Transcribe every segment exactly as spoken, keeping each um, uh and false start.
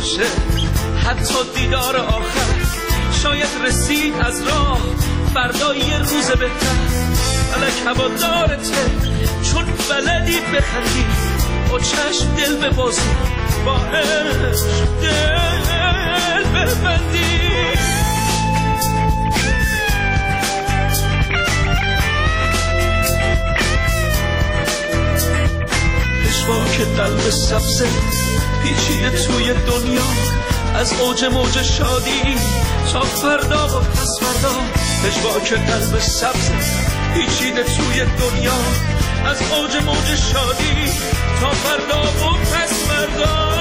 باشه حتی دیدار آخر، شاید رسید از راه فردا یه روز بهتر. فلک هوادارته چون بلدی بخندی، با چشم دل ببازی، با عشق دل ببندی. که قلب سبزه پیچیده توی دنیا، از اوج موج شادی تا فردا و پس فردا. پژواک قلب سبزه پیچیده توی دنیا، از اوج موج شادی تا فردا و پس فردا.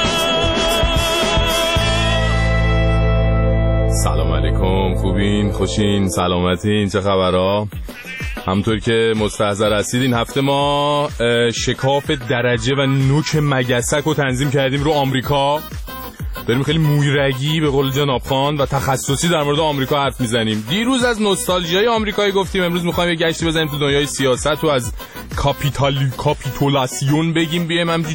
سلام علیکم، خوبین؟ خوشین؟ سلامتین؟ چه خبرها؟ همونطور که مستحضر هستید این هفته ما شکاف درجه و نوک مگسک رو تنظیم کردیم رو آمریکا. داریم خیلی مویرگی به قول جناب خان و تخصصی در مورد آمریکا حرف میزنیم. دیروز از نوستالژیای آمریکایی گفتیم، امروز میخوایم یه گشتی بزنیم تو دنیای سیاست و از کاپیتال کاپیتولاسیون بگیم. بیایم همچی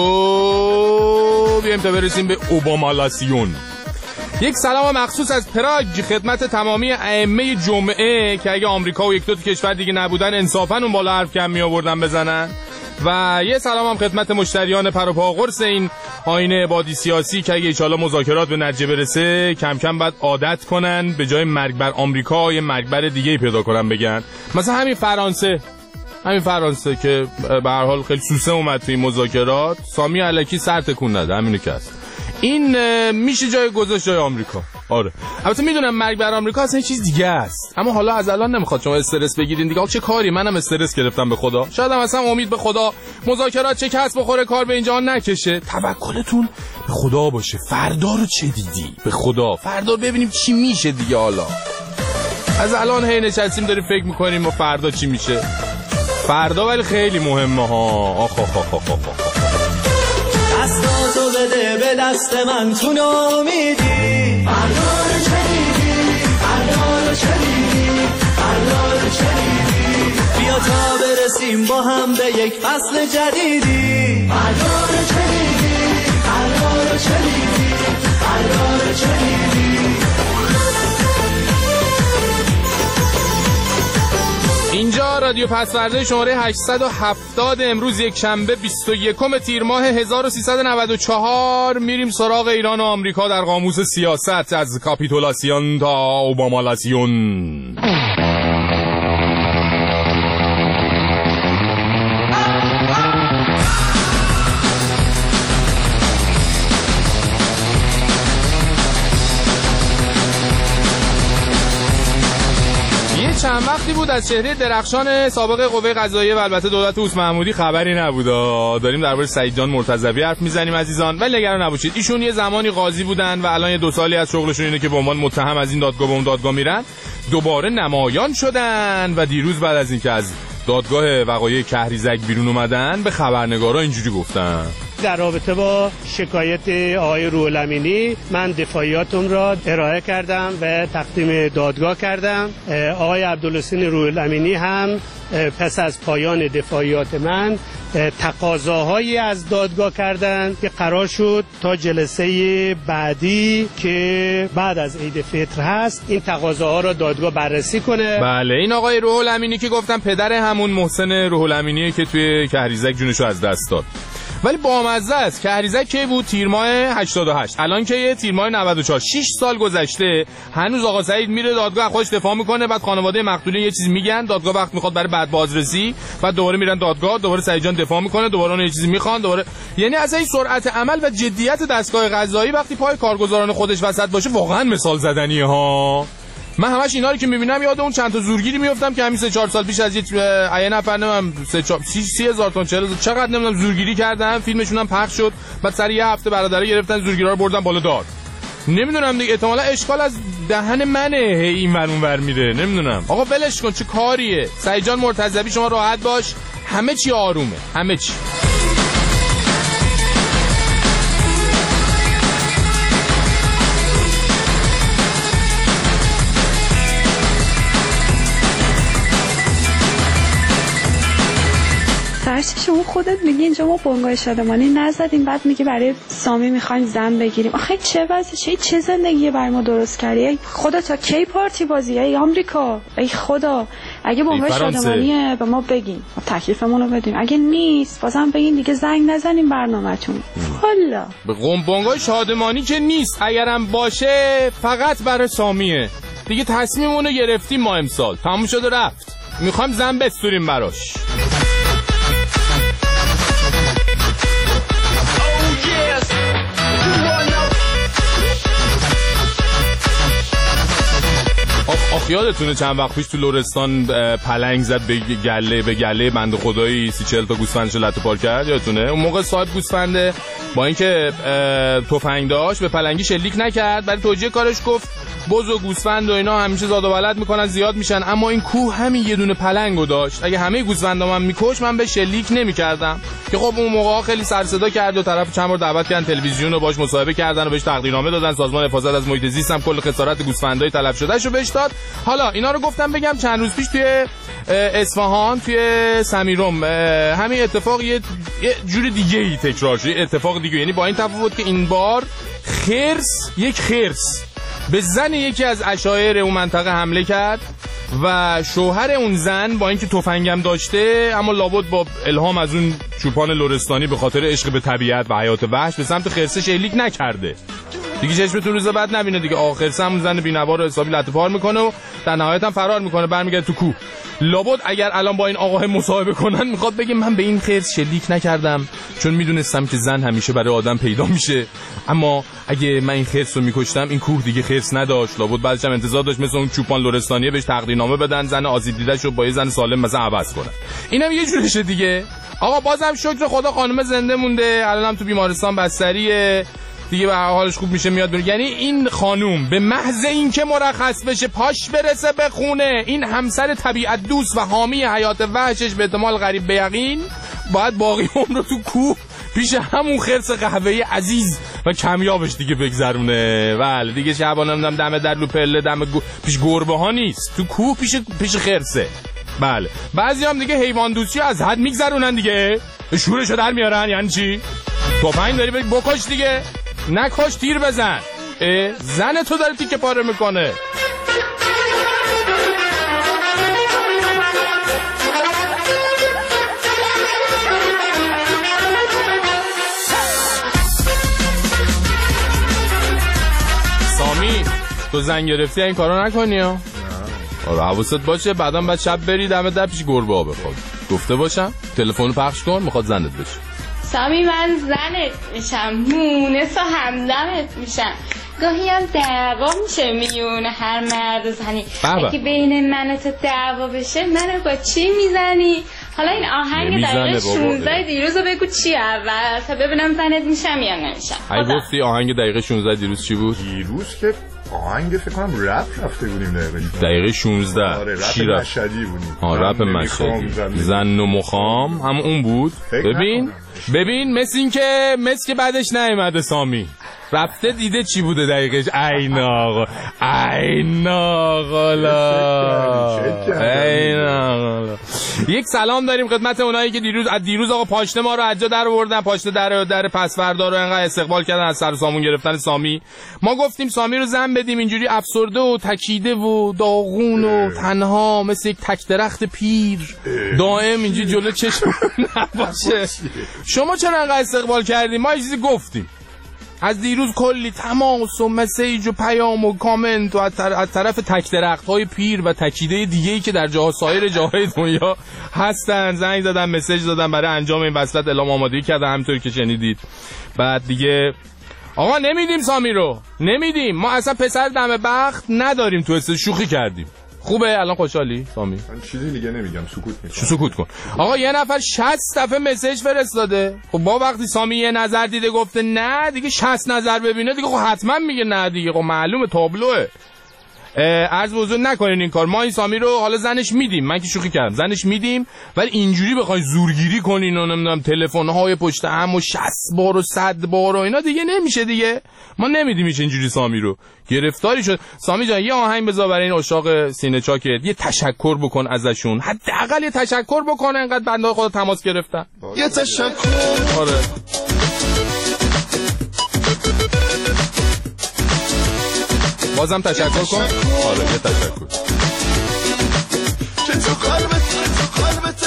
جلو بیایم تا برسیم به اوبامالاسیون. یک سلام مخصوص از پراگ خدمت تمامی ائمه جمعه که اگه آمریکا و یک دو تا کشور دیگه نبودن انصافاً اون بالا حرف کم می آوردن بزنن. و یه سلام هم خدمت مشتریان پروپا قرص این آینه عبادی سیاسی که اگه انشالله مذاکرات به نتیجه برسه کم کم بعد عادت کنن به جای مرگ بر آمریکا یه مرگ بر دیگه پیدا کنن بگن. مثلا همین فرانسه همین فرانسه که به هر حال خیلی سوسه اومد توی مذاکرات، سامی الکی سر تکون نده، همینو که هست. این میشه جای گذاشت جای آمریکا. آره البته میدونم مرگ بر آمریکا اصلا چیز دیگه است، اما حالا از الان نمیخواد شما استرس بگیرین دیگه. چه کاری، منم استرس گرفتم به خدا. شاید هم اصلا امید به خدا مذاکرات چه کس بخوره کار به اینجا نکشه. توکلتون به خدا باشه. فردا رو چه دیدی؟ به خدا فردا ببینیم چی میشه دیگه. حالا از الان هی نشستیم داریم فکر میکنیم و فردا چی میشه. فردا ولی خیلی مهمه ها. آخ آخ آخ آخ آخ دستاتو بده به دست من تو نامیدی، فردا رو چدیدی، فردا رو چدیدی، فردا رو چدیدی. بیا تا برسیم با هم به یک فصل جدیدی، فردا رو چدیدی، فردا رو چدیدی، فردا رو چدیدی. اینجا رادیو پسورده شماره هشتصد و هفتاد، امروز یک شنبه بیست و یکم تیر ماه هزار و سیصد و نود و چهار. میریم سراغ ایران و آمریکا در قاموس سیاست از کاپیتولاسیون تا اوبامالاسیون. چند وقتی بود از چهره درخشان سابق قوه قضاییه و البته دولت اوس محمودی خبری نبود. داریم درباره سعید جان مرتضوی حرف میزنیم عزیزان، ولی نگران نباشید ایشون یه زمانی قاضی بودن و الان یه دو سالی از شغلشون اینه که به عنوان متهم از این دادگاه به اون دادگاه میرن، دوباره نمایان شدن و دیروز بعد از اینکه از دادگاه وقایع کهریزک بیرون اومدن به خبرنگارا اینجوری گفتن: در رابطه با شکایت آقای روح‌الامینی من دفاعیاتم را ارائه کردم و تقدیم دادگاه کردم. آقای عبدالحسین روح‌الامینی هم پس از پایان دفاعیات من تقاضاهایی از دادگاه کردند که قرار شد تا جلسه بعدی که بعد از عید فطر هست این تقاضاها را دادگاه بررسی کنه. بله این آقای روح‌الامینی که گفتم پدر همون محسن روح‌الامینیه که توی کهریزک جونشو از دست داد. ولی بامزه است. کهریزک کی بود؟ تیر ماه هشتاد و هشت. الان که تیر ماه نود و چهار. شش سال گذشته هنوز آقا سعید میره دادگاه خودش دفاع میکنه، بعد خانواده مقتولین یه چیزی میگن، دادگاه وقت میخواد برای بعد بازرسی، بعد دوباره میرن دادگاه، دوباره سعید جان دفاع میکنه، دوباره اون یه چیزی میخوان، دوباره. یعنی از این سرعت عمل و جدیت دستگاه قضایی وقتی پای کارگزاران خودش وسط باشه واقعا مثال زدنیه ها. من همش اینا رو که میبینم یاد اون چند تا زورگیری میافتم که همین سه چهار سال پیش از یه عین نفر نمیدونم سه چهار سی هزار تا چهل هزار چقدر نمیدونم زورگیری کردن، فیلمشون هم پخش شد، بعد سر یه هفته برادرها گرفتن زورگیرا رو بردن بالا داد. نمیدونم دیگه احتمالاً اشکال از دهن منه این ور اون ور میره، نمیدونم. آقا ولش کن چه کاریه. سعید جان مرتضوی شما راحت باش، همه چی آرومه، همه چی. بچه شما خودت میگی اینجا ما بنگاه شادمانی نزدیم، بعد میگی برای سامی میخوایم زن بگیریم. آخه چه وضعشه؟ چه زندگی برای ما درست کردی؟ خدا تا کی پارتی بازی؟ ای آمریکا، ای خدا، اگه بنگاه شادمانیه به ما بگین، تکلیفمون رو بدیم. اگه نیست بازم بگین دیگه زنگ نزنیم برنامه‌تون. والا به قم بنگاه شادمانی که نیست، اگرم باشه فقط برای سامیه. دیگه تصمیممون رو گرفتیم ما امسال، تموم شد و رفت. میخوایم زن بستوریم براش. آخ آخ یادتونه چند وقت پیش تو لرستان پلنگ زد به گله به گله بند خدایی سی چهل تا گوسفندشو لطه پار کرد؟ یادتونه؟ اون موقع صاحب گوسفنده با اینکه تفنگ داشت به پلنگی شلیک نکرد، برای توجیه کارش گفت بز و گوسفند و اینا همیشه زاد و ولد میکنن زیاد میشن، اما این کوه همین یه دونه پلنگو داشت، اگه همه گوسفندا من میکش من به شلیک نمیکردم. که خب اون موقع خیلی سر صدا کرد و طرف چند بار دعوت کردن تلویزیون رو باش مصاحبه کردن و بهش تقدیرنامه دادن، سازمان حفاظت از محیط زیست هم کل خسارت گوسفندای تلف شدهشو بهش داد. حالا اینا رو گفتم بگم چند روز پیش توی اصفهان توی سمیرم همین اتفاق یه جور دیگه ای تکرار شد، اتفاق دیگه، یعنی با این تفاوت که این بار خرس یک خرس به زن یکی از عشایر اون منطقه حمله کرد و شوهر اون زن با اینکه تفنگم داشته اما لابد با الهام از اون چوپان لرستانی به خاطر عشق به طبیعت و حیات وحش به سمت خرسه شلیک نکرده. دیگه چشمتون روز بعد نبینه دیگه. آخر سم زن بی‌نوا رو حسابی لطه پار میکنه و در نهایت هم فرار میکنه، برمیگرده تو کوه. لابد اگر الان با این آقاه مصاحبه کنن میخواد بگه من به این خرس شلیک نکردم چون میدونستم که زن همیشه برای آدم پیدا میشه، اما اگه من این خرس رو میکشتم این کوه دیگه خرس نداشت. لابد بعدش هم انتظار داشت مثل اون چوپان لرستانیه بهش تقدیرنامه بدن، زن آسیب دیده شو با یه زن سالم مثلا عوض کنن. اینم یه جورشه دیگه. آقا بازم شکر خدا خانم زنده مونده، الانم تو بیمارستان بستریه دیگه، به حالش خوب میشه میاد بیرون. یعنی این خانوم به محض اینکه مرخص بشه پاش برسه به خونه، این همسر طبیعت دوست و حامی حیات وحشش به احتمال قریب به یقین باید باقی عمر رو تو کوه پیش همون خرس قهوه‌ای عزیز و کمیابش دیگه بگذرونه. بله دیگه شبانه نمیدونم دم در لو پله دم گو... پیش گربه ها نیست، تو کوه پیش پیش خرسه. بله بعضی هم دیگه حیوان دوستی از حد میگذرونن دیگه، شورشو در میارن. یعنی چی؟ تفنگ داری بکش دیگه، نکش تیر بزن. زن تو داره تیکه پاره میکنه. سامی تو زن گرفتی این کارو نکنی ها. آره حواست باشه، بعدا بعد شب بری دم در پیش گربه ها بخواب. گفته باشم تلفن پخش کن میخواد زنت بشه. سامی من زنت میشم، مونس و همدمت میشم. گاهی هم دعوا میشه میون هر مرد و زنی. اگه بین من و تو دعوا بشه منو با چی میزنی؟ حالا این آهنگ دقیقه شانزده دیروز رو بگو چی اول تا ببینم زنت میشم یا نمیشم. ای گفتی آهنگ دقیقه شانزده دیروز چی بود؟ دیروز که آهنگ فکر کنم رپ رفته بودیم دقیقه دقیقه شانزده. آره رپ مشهدی بودیم. آه رپ مشهدی زن و مخام هم اون بود. ببین ببین مثل این که مثل که بعدش نیومده سامی رفته دیده چی بوده دقیقش. این آقا این آقا این آقا. یک سلام داریم خدمت اونایی که دیروز از دیروز آقا پاشنه ما رو از جا در آوردن، پاشنه در در پسوردا رو انقدر استقبال کردن از سر سامون گرفتن سامی. ما گفتیم سامی رو زن بدیم، اینجوری افسرده و تکیده و داغون و تنها مثل یک تک درخت پیر دائم اینجوری جلو چشم نباشه. شما چرا انقدر استقبال کردیم؟ ما یه چیزی گفتیم از دیروز، کلی تماس و مسیج و پیام و کامنت و از طرف تک درخت‌های پیر و تکیده دیگه‌ای که در جاها سایر جاهای دنیا هستن زنگ زدن، مسیج دادن برای انجام این وصلت، اعلام آمادگی کردن همونطوری که شنیدید. بعد دیگه آقا نمیدیم سامی رو، نمیدیم. ما اصلا پسر دم بخت نداریم تو است، شوخی کردیم. خوبه الان خوشحالی سامی؟ من چیزی دیگه نمیگم، سکوت میکنم. سکوت کن. آقا یه نفر شصت دفعه مسیج فرستاده. خب با وقتی سامی یه نظر دیده گفته نه دیگه شصت نظر ببینه دیگه خب حتما میگه نه دیگه، خب معلومه تابلوه. عرض به حضور نکنین این کار. ما این سامی رو حالا زنش میدیم، من که شوخی کردم، زنش میدیم، ولی اینجوری بخواید زورگیری کنین و نمیدونم تلفن‌های پشت هم و شصت بار و صد بار و اینا دیگه نمیشه دیگه. ما نمیدیم اینجوری سامی رو. گرفتاری شد. سامی جان یه آهنگ بذار برای این عشاق سینه چاکت، یه تشکر بکن ازشون، حداقل یه تشکر بکن، انقدر بنده خدا تماس گرفتن. یه تشکر. آره. بازم تشکر کن. آره یه تشکر. چه تو قلبت تو قلبت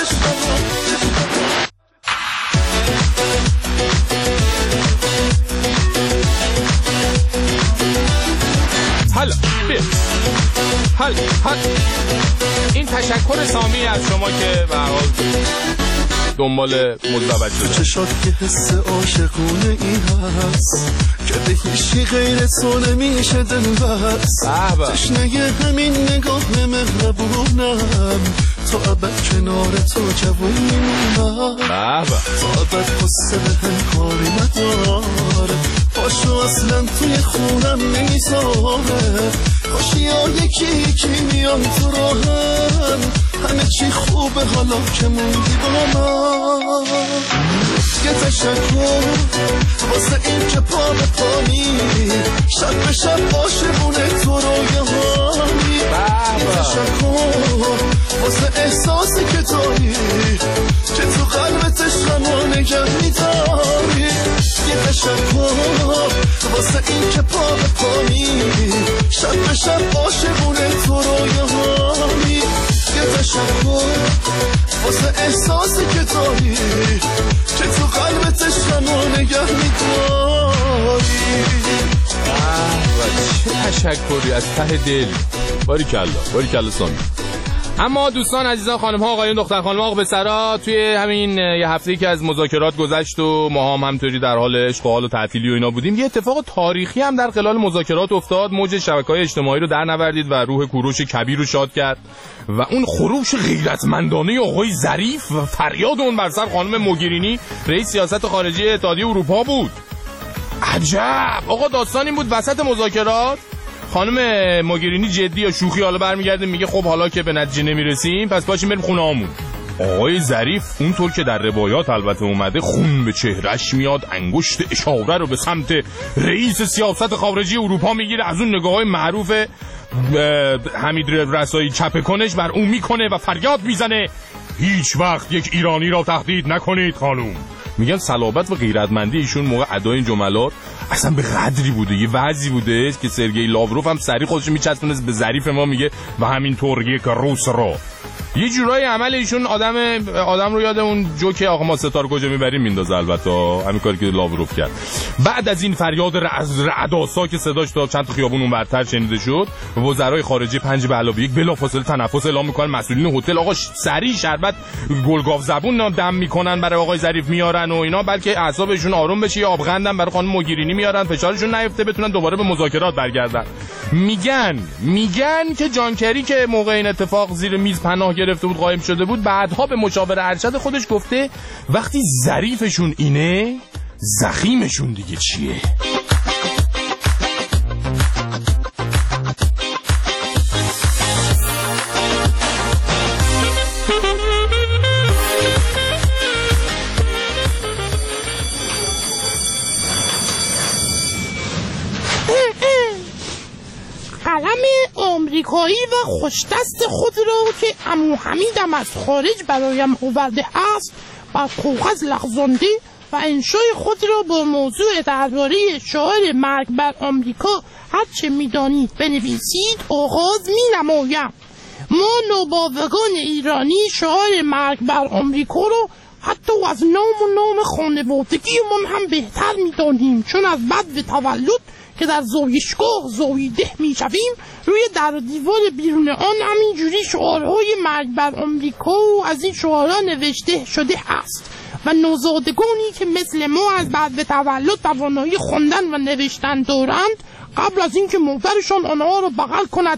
حالا بیا حالا حالا این تشکر سامی از شما که به هر حال دنبال مزدوج شده. چشات که حس عاشقونه این هست که به هیچی غیر تو نمیشه دل بست. تشنه همین نگاه مهربونم، تا ابد کنار تو جوون میمونم، تا ابد قصه به هم کاری نداره، پاشو اصلا توی خونم نمیذاره، کاشی ها یکی یکی میان تو راهم، همه چی خوبه حالا که موندی با من. یه تشکر واسه این که پا به پانی، شب به شب عاشقونه تو رویاهانی. یه تشکر واسه احساسی که داری، که تو قلبت عشقمو نگه میداری. یه تشکر واسه این که پا به پانی، شب به شب عاشقونه تو رویاهانی. یه تشکر واسه احساسی که داری، که تو قلبت عشقمو نگه میداری. چه تشکری از ته دل. باریکلا باریکلا سامی. اما دوستان عزیزان، خانم ها آقایون دختر خانم ها آقا پسرا، توی همین یه هفته‌ای که از مذاکرات گذشت و ما هم همطوری در حال اشغال و تعطیلی و اینا بودیم، یه اتفاق تاریخی هم در خلال مذاکرات افتاد. موج شبکه‌های اجتماعی رو در نوردید و روح کوروش کبیر رو شاد کرد و اون خروش غیرتمندانه آقای ظریف و فریاد اون بر سر خانم موگرینی رئیس سیاست خارجی اتحادیه اروپا بود. عجب آقا، داستان این بود وسط مذاکرات خانم موگرینی جدی یا شوخی حالا برمیگرده میگه خب حالا که به نتیجه نمیرسیم پس باشیم بریم خونه هامون. آقای ظریف اونطور که در روایات البته اومده خون به چهرش میاد، انگشت اشاره رو به سمت رئیس سیاست خارجی اروپا میگیره، از اون نگاه‌های معروف حمید رسایی چپه کنش بر اون میکنه و فریاد میزنه هیچ وقت یک ایرانی را تهدید نکنید خانوم. میگن صلابت و غیرتمندی ایشون موقع ادای این جملات اصلا به قدری بوده، یه وضعی بوده که سرگئی لاوروف هم سریع خودش میچسبونه به ظریف ما میگه و همینطور یک روس را. یه جورای عمل ایشون آدم آدم رو یاد اون جوک آقا ما ستار کجا میبریم میندازه، البته همین کاری که لاوروف کرد. بعد از این فریاد از رعدآسا که صداش تا چند تا خیابون اون برتر شنیده شد، وزرای خارجه پنج به علاوه یک بلافاصله تنفس اعلام میکنن، مسئولین هتل آقا سریع شربت گلگاو زبون دم میکنن برای آقای ظریف میارن و اینا، بلکه اعصابشون آروم بشه، یا آبغندم برای خانم موگرینی میارن فشارشون نیفته بتونن دوباره به مذاکرات برگردن. میگن میگن که جانکری که موقع این اتفاق زیر میز پناه گرفته بود قایم شده بود، بعدها به مشاور ارشد خودش گفته وقتی ظریفشون اینه زخیمشون دیگه چیه. قلم آمریکایی و خوشدست خود را که عمو حمیدم از خارج برایم آورده است بر کاغذ لغزانده و انشای خود را با موضوع درباره شعار مرگ بر آمریکا هرچه میدانید بنویسید آغاز می نمایم. ما نوباوگان ایرانی شعار مرگ بر آمریکا را حتی از نام و نام خانوادگیمان هم بهتر میدانیم، چون از بعد تولد که در زایشگاه زاییده می شویم روی در دیوار بیرون آن همینجوری شعارهای مرگ بر آمریکا و از این شعارها نوشته شده است و نوزادگانی که مثل ما از بعد به تولد توانایی خواندن و نوشتن دارند قبل از اینکه مادرشان آنها را بغل کند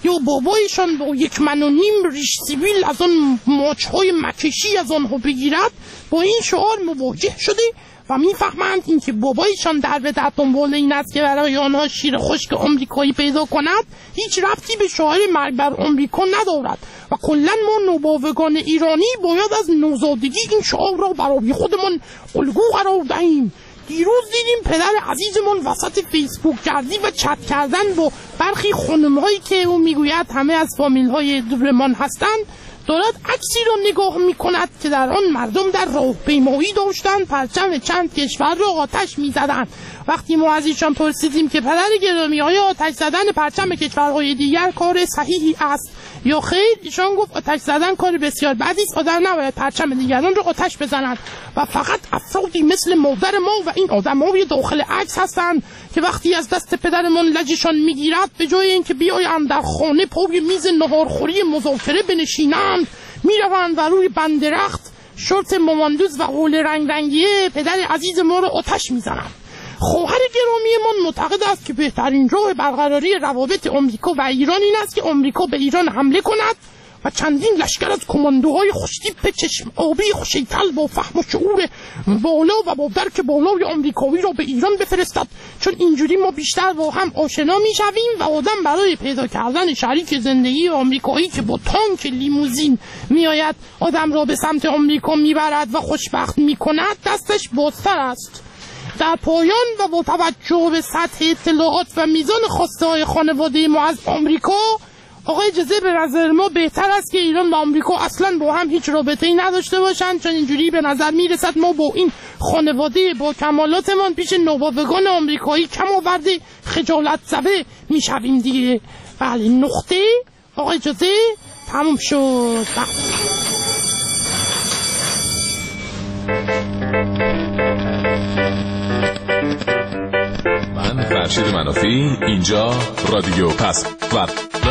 یا بابایشان با یک من و نیم ریش سیبیل از آن ماچهای مکشی از آنها بگیرد با این شعار مواجه شده و میفهمند اینکه بابایشان در به در دنبال این است که برای آنها شیر خشک آمریکایی پیدا کند هیچ ربطی به شعار مرگ بر آمریکا ندارد و کلا ما نوباوگان ایرانی باید از نوزادگی این شعار را برای خودمان الگو قرار دهیم. دیروز دیدیم پدر عزیزمون وسط فیسبوک گردی و چت کردن با برخی خانم‌هایی که او میگوید همه از فامیل‌های دوبلمان هستند دارد عکسی را نگاه می‌کند که در آن مردم در راهپیمایی داشتند پرچم چند کشور را آتش می‌زدند. وقتی ما از ایشان پرسیدیم که پدر گرامی آیا آتش زدن پرچم کشورهای دیگر کار صحیحی است یا خیر، ایشان گفت آتش زدن کار بسیار بدی است، آدم نباید پرچم دیگران را آتش بزنند و فقط افرادی مثل مادر ما و این آدم‌های داخل عکس هستند که وقتی از دست پدرمان لجشان میگیرد به جای اینکه بیایند در خانه پای میز نهارخوری مذاکره بنشینند میروند و روی بندرخت شورت ماماندوز و حول رنگ رنگیه پدر عزیز ما را آتش میزنند. خواهر گرامیمان معتقد است که بهترین راه برقراری روابط آمریکا و ایران این است که آمریکا به ایران حمله کند و چندین لشکر از کماندوهای خوشتیپ چشم آبی خوشیکل با فهم و شعور بالا و با درک بالای آمریکایی را به ایران بفرستد، چون اینجوری ما بیشتر با هم آشنا میشویم و آدم برای پیدا کردن شریک زندگی آمریکایی که با تانک لیموزین میآید آدم را به سمت آمریکا میبرد و خوشبخت میکند دستش بازتر است. در پایان و با توجه به سطح اطلاعات و میزان خواسته های خانواده ما از آمریکا، آقای اجازه به نظر ما بهتر است که ایران و آمریکا اصلا با هم هیچ رابطه‌ای نداشته باشند، چون اینجوری به نظر میرسد ما با این خانواده با کمالاتمان پیش نوباوگان آمریکایی کم آورده خجالت زده میشویم دیگه. بله نقطه. آقای اجازه تموم شد. من فرشید منافی، اینجا رادیو پسورد.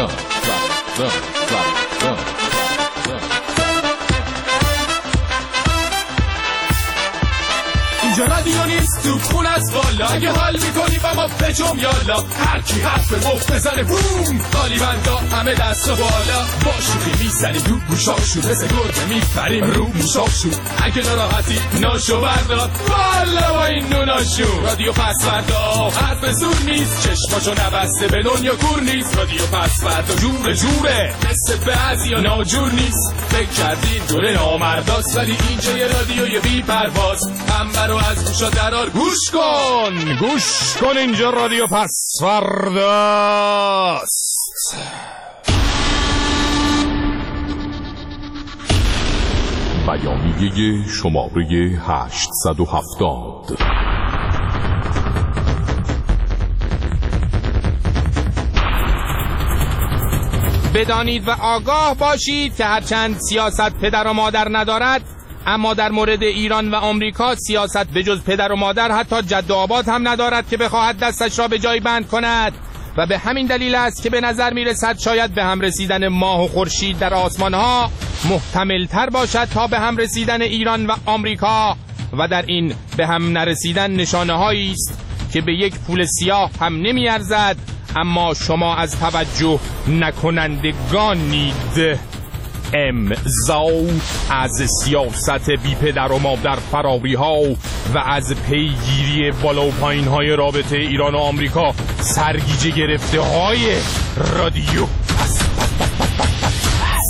اینجا رادیو نیست تو خون از بالا، اگه حال میکنی با ما بجم یالا، هر کی حرف مفت بزنه بوم، خالی بندا همه دست و بالا، با شوخی میزنیم تو گوشاشون مثل گرگه میپریم رو موشاشون، اگه ناراحتی ناشو بردار والا با این نوناشون. رادیو پسوردا حرف زور نیست، چشماشو نبسته به دنیا کور نیست، رادیو پسوردا جوره جوره مثل بعضیا ناجور نیست، فکر کردین دوره نامرداست ولی اینجا یه رادیوی بی پرواز، هم رو از گوشا درار گوش کن گوش کن اینجا رادیو پسورداست. بیانیه شماره هشتصد و هفتاد. بدانید و آگاه باشید که هرچند سیاست پدر و مادر ندارد، اما در مورد ایران و آمریکا سیاست به جز پدر و مادر حتی جد و آباد هم ندارد که بخواهد دستش را به جای بند کند و به همین دلیل است که به نظر می رسد شاید به هم رسیدن ماه و خورشید در آسمان ها محتمل تر باشد تا به هم رسیدن ایران و آمریکا، و در این به هم نرسیدن نشانه هایی است که به یک پول سیاه هم نمی ارزد، اما شما از توجه نکنندگانید. امضا از سیاست بی پدر و مادر فراری ها و از پیگیری بالا و پایین های رابطه ایران و آمریکا سرگیجه گرفته های رادیو پس پس پس پس پس پس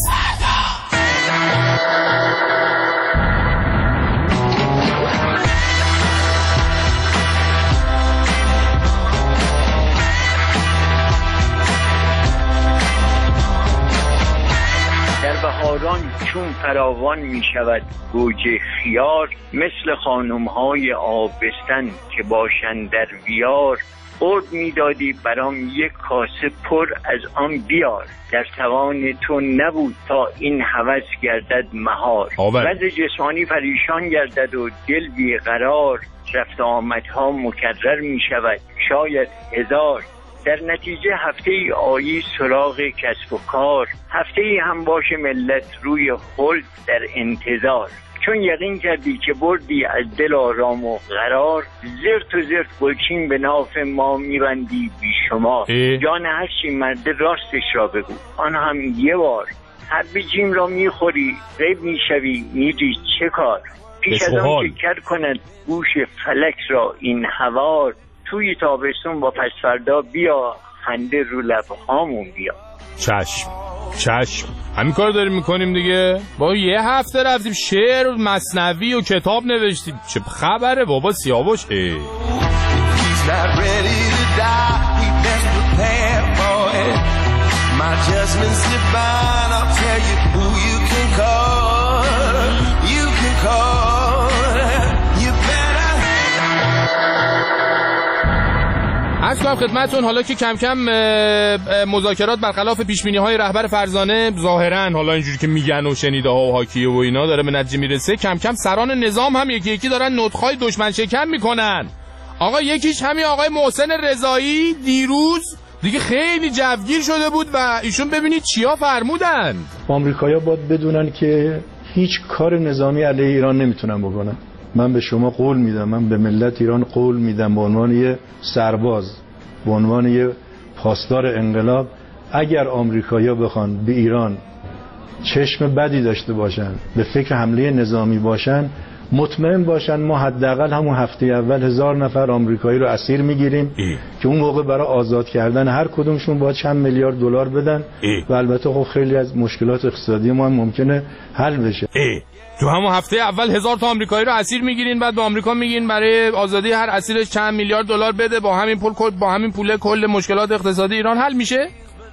بهاران چون فراوان می شود گوجه خیار، مثل خانم های آبستن که باشند در بیار، قرد می دادی برام یک کاسه پر از آن بیار، در توان تو نبود تا این هوس گردد مهار، وضع جسمانی پریشان گردد و دل بیقرار، رفت آمدها مکرر می شود شاید هزار، در نتیجه هفته ای آیی سراغ کسب و کار، هفته ای هم باشه ملت روی خلد در انتظار، چون یقین کردی که بردی از دل آرام و قرار، زرت و زرت گلچین به ناف ما میبندی بیشمار. جان هرچی مرد راستش را بگو، آن هم یه بار. هر بجیم را میخوری غیب میشوی میری چه کار؟ پیش از آن که کر کند گوش فلک را این هوار، توی تابستون با پسفردا بیا خنده رو لبهامون بیا. چشم چشم همین کار داریم میکنیم دیگه. با یه هفته رفتیم شعر و مثنوی و کتاب نوشتیم. چه خبره بابا سیاوش؟ عرض کنم خدمتتون حالا که کم کم مذاکرات برخلاف پیشبینی‌های رهبر فرزانه ظاهراً حالا اینجوری که میگن و شنیده ها و حاکیه و اینا داره به نتیجه میرسه، کم کم سران نظام هم یکی یکی دارن نطق‌های دشمن شکن میکنن. آقا یکیش همین آقای محسن رضایی دیروز دیگه خیلی جوگیر شده بود و ایشون ببینید چیا فرمودن. آمریکایی‌ها باید بدونن که هیچ کار نظامی علیه ایران نمیتونن بکنن. من به شما قول میدم، من به ملت ایران قول میدم به عنوان یه سرباز، به عنوان یه پاسدار انقلاب، اگر آمریکایی‌ها بخوان به ایران چشم بدی داشته باشن، به فکر حمله نظامی باشن، مطمئن باشن ما حداقل همون هفته اول هزار نفر آمریکایی رو اسیر میگیریم که اون موقع برای آزاد کردن هر کدومشون باید چند میلیارد دلار بدن ای. و البته خب خیلی از مشکلات اقتصادی ما هم ممکنه حل بشه. ای. تو همون هفته اول هزار تا آمریکایی رو اسیر میگیرین، بعد به آمریکا میگین برای آزادی هر اسیرش چند میلیارد دلار بده، با همین پول با همین پول کل مشکلات اقتصادی ایران حل میشه.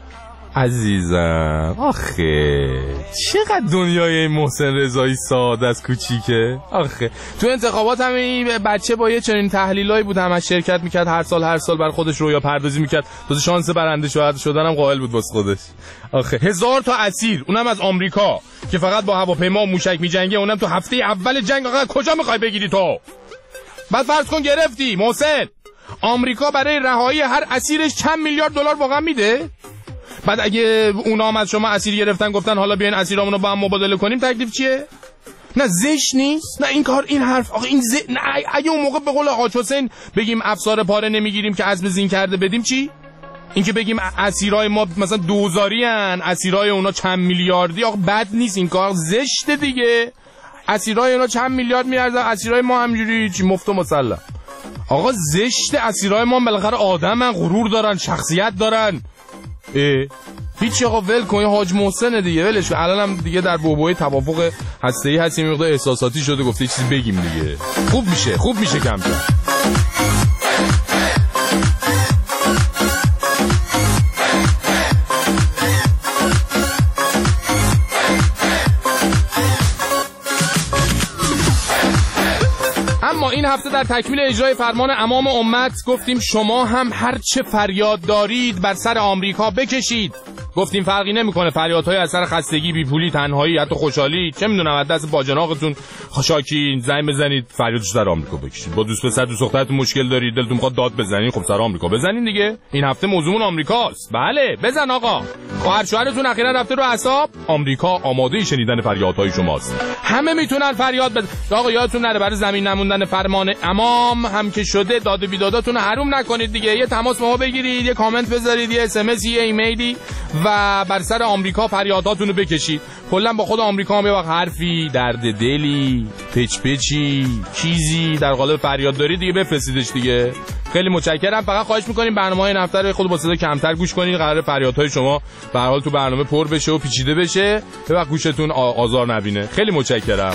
عزیزم آخه چقدر دنیای این محسن رضایی ساده از کوچیکه. آخه تو انتخابات هم این بچه با یه چنین تحلیلایی بود، همش شرکت میکرد، هر سال هر سال بر خودش رویا پردازی میکرد، تو شانس برنده شدن هم قائل بود واسه خودش. آخه هزار تا اسیر، اونم از آمریکا که فقط با هواپیما و موشک میجنگه، اونم تو هفته اول جنگ. آقا کجا میخوای بگیری تو؟ بعد فرض کن گرفتی محسن، آمریکا برای رهایی هر اسیرش چند میلیارد دلار واقعا میده؟ بعد اگه اونا هم از شما اسیر گرفتن گفتن حالا بیاین اسیرامونو با هم مبادله کنیم، تکلیف چیه؟ نه زشت نیست؟ نه این کار، این حرف آقا این ز... نه اگه اون موقع به قول حاج حسین بگیم افسار پاره نمیگیریم که عزم زین کرده بدیم چی؟ این که بگیم اسیرای ما مثلا دوزاری ان، اسیرای اونا چند میلیاردی، آقا بد نیست، این کار زشته دیگه. اسیرای اونا چند میلیارد میارزن، اسیرای ما همجوری چی مفت و مسلم. آقا زشته، اسیرای ما بالاخره آدمن، غرور دارن، شخصیت دارن. اه هیچ آقا ول کن، حاج محسن دیگه ولش کن. الان هم دیگه در بوبوی توافق هسته‌ای هستیم، مقدار احساساتی شده، گفته چیزی بگیم دیگه. خوب میشه خوب میشه کم کم. اما این هفته در تکمیل اجرای فرمان امام امت گفتیم شما هم هر چه فریاد دارید بر سر آمریکا بکشید. گفتیم فرقی نمیکنه فریادهای اثر خستگی، بیپولی، تنهایی، حتی خوشحالی، چه میدونم از دست باجناقتون خشاکی زنگ بزنید فریادش سر آمریکا بکشید. با دوست پسر دوست دخترتون مشکل دارید، دلتون میخواد داد بزنید، خب سر آمریکا بزنین دیگه. این هفته موضوعمون آمریکاست. بله بزن آقا. خواهر شوهرتون اخیراً رفته رو اعصاب، آمریکا آماده شنیدن فریادهای شماست. همه میتونن فریاد بزنن. آقا یادتون نره برای زمین نموندن فرمان امام هم که شده داد و بیداداتون حروم نکنید دیگه. یه تماس با ما بگیرید، یه کامنت بذارید، یه اس ام اس، یه ایمیلی و بر سر آمریکا فریاداتون رو بکشید. کلا با خود آمریکا هم یه وقت حرفی، درد دلی، پچ پچی، چیزی در قالب فریاد دارید دیگه بفرستیدش دیگه. خیلی متشکرم. فقط خواهش می‌کنیم برنامه‌های این هفته رو خود با صدا کمتر گوش کنید. قراره فریادهای شما به هر حال تو برنامه پر بشه و پیچیده بشه، به وقت گوشتون آزار نبینه. خیلی متشکرم.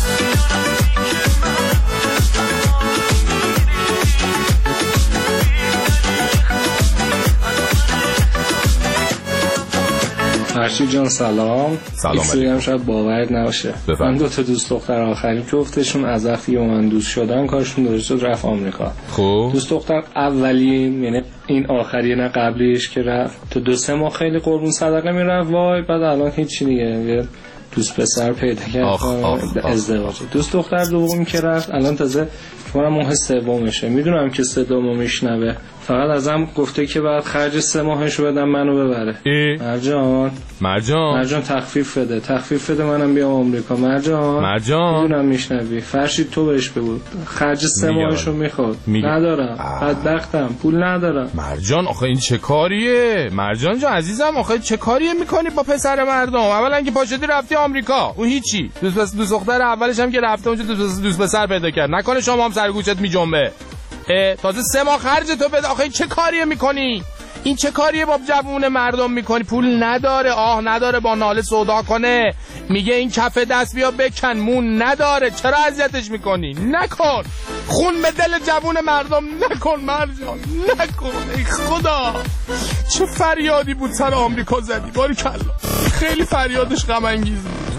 فرشید جان سلام. سلام علیکم. هم شاید باورت نباشه بفرم. من دو تا دوست دختر آخری جفتشون از وقتی که من دوست شدن کارشون درست شد رفت آمریکا. خب دوست دختر اولی یعنی این آخری نه قبلیش که رفت تو دو سه ماه خیلی قربون صدقه میرفت وای، بعد الان هیچی دیگه. دوست پسر پیدا کرد ازدواج. دوست دختر دومی که رفت الان تازه فکر ماه سومشه. میدونم که صدامو میشنوه، فقط ازم گفته که بعد خرج سه ماهشو بدم منو ببره. مرجان مرجان مرجان تخفیف بده تخفیف بده منم بیام آمریکا. مرجان مرجان میدونم میشنوی. فرشید تو بهش بگو خرج سه ماهشو میخواد. ندارم، بدبختم، پول ندارم. مرجان آخه این چه کاریه؟ مرجان جان عزیزم آخه چه کاریه میکنی با پسر مردم؟ اولا که پاشدی رفتی آمریکا، اون هیچی. دوست دوست دختر اولش هم که رفته اونجا دوست دوست پسر پیدا کرد. نکنه شما هم سرگوشت میجنبه. تازه سه ماه خرج تو بده. آخه این چه کاریه میکنی؟ این چه کاریه با جوون مردم میکنی؟ پول نداره، آه نداره با ناله سودا کنه، میگه این کف دست بیا بکن، مون نداره، چرا اذیتش میکنی؟ نکن، خون به دل جوون مردم نکن مرجان، نکن. ای خدا چه فریادی بود سر آمریکا زدی، باریکلا. خیلی فریادش غم انگیز بود.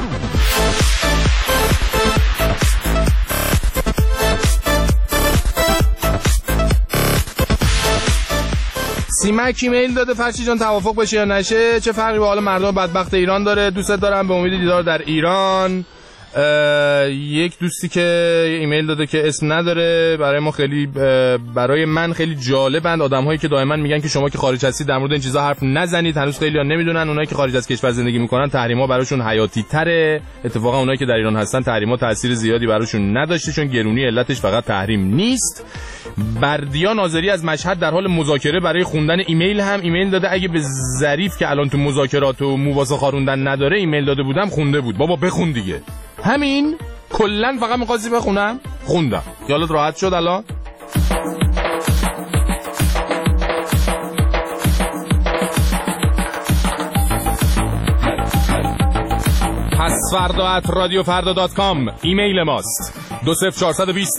سیمک ایمیل داده فرشی جان توافق بشه یا نشه، چه فرقی با حال مردم بدبخت ایران داره؟ دوستت دارم، به امید دیدار در ایران. یک دوستی که ایمیل داده که اسم نداره، برای ما خیلی برای من خیلی جالبند آدم‌هایی که دائما میگن که شما که خارج هستید در مورد این چیزا حرف نزنید. هنوز خیلی‌ها نمیدونن اونایی که خارج از کشور زندگی میکنن تحریم‌ها براشون حیاتی تره. اتفاقا اونایی که در ایران هستن تحریم‌ها تأثیر زیادی براشون نداشته، چون گرونی علتش فقط تحریم نیست. بردیا ناظری از مشهد در حال مذاکره برای خوندن ایمیل هم ایمیل داده. اگه به ظریف که الان تو مذاکرات و مواسه خاروندن نداره ایمیل داده بودم خونده بود. بابا بخون دیگه. همین کلن فقط می‌خواستی بخونم، خوندم. یالت راحت شد الان؟ پس فردا ات رادیو فردا دات کام ایمیل ماست. دو صفر چهارصد و بیست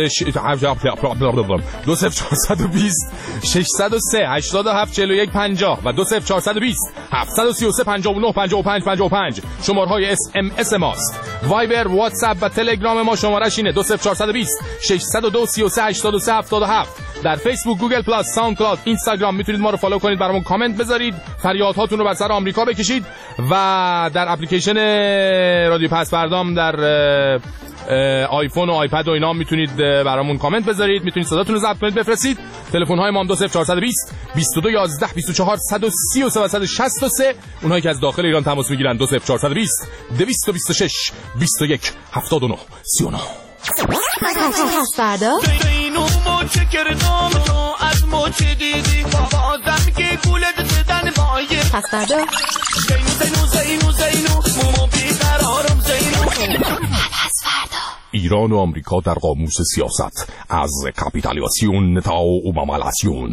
دو صفر چهارصد و بیست ششصد و سه هشتاد و هفت چهل و یک پنجاه و دو صفر چهارصد و بیست هفتصد و سی و سه پنجاه و نه پنجاه و پنج پنجاه و پنج شمارهای اس ام اس ماست. وایبر، واتساپ و تلگرام ما شمارش اینه دو صفر چهارصد و بیست ششصد و دو سی و سه هشتاد و سه هفتاد و هفت. در فیسبوک، گوگل پلاس، ساوند کلاود، اینستاگرام میتونید ما رو فالو کنید، برامون کامنت بذارید، فریادهاتون رو بر سر آمریکا بکشید و در اپلیکیشن رادیو پس فردام در آیفون و آیپد و اینا میتونید برامون کامنت بذارید، میتونید صداتون رو ضبط کنید بفرستید. تلفن های ما هم دو صفر چهارصد و بیست بیست و دو یازده بیست و چهار صد و سی و سه و صد و شصت و سه. اونایی که از داخل ایران تماس میگیرن دو صفر چهارصد و بیست دویست و بیست و شش بیست و یک هفتاد و نه سی و نه. پس فردا اینو موچه کردم تو از موچه دیدی بازم که گولت زدن بایه. پس فردا زینو زینو زینو زینو مومو بیقرارم زینو. پس فردا ایران و آمریکا در قاموس سیاست از کاپیتالیسیون تا اوبامالاسیون.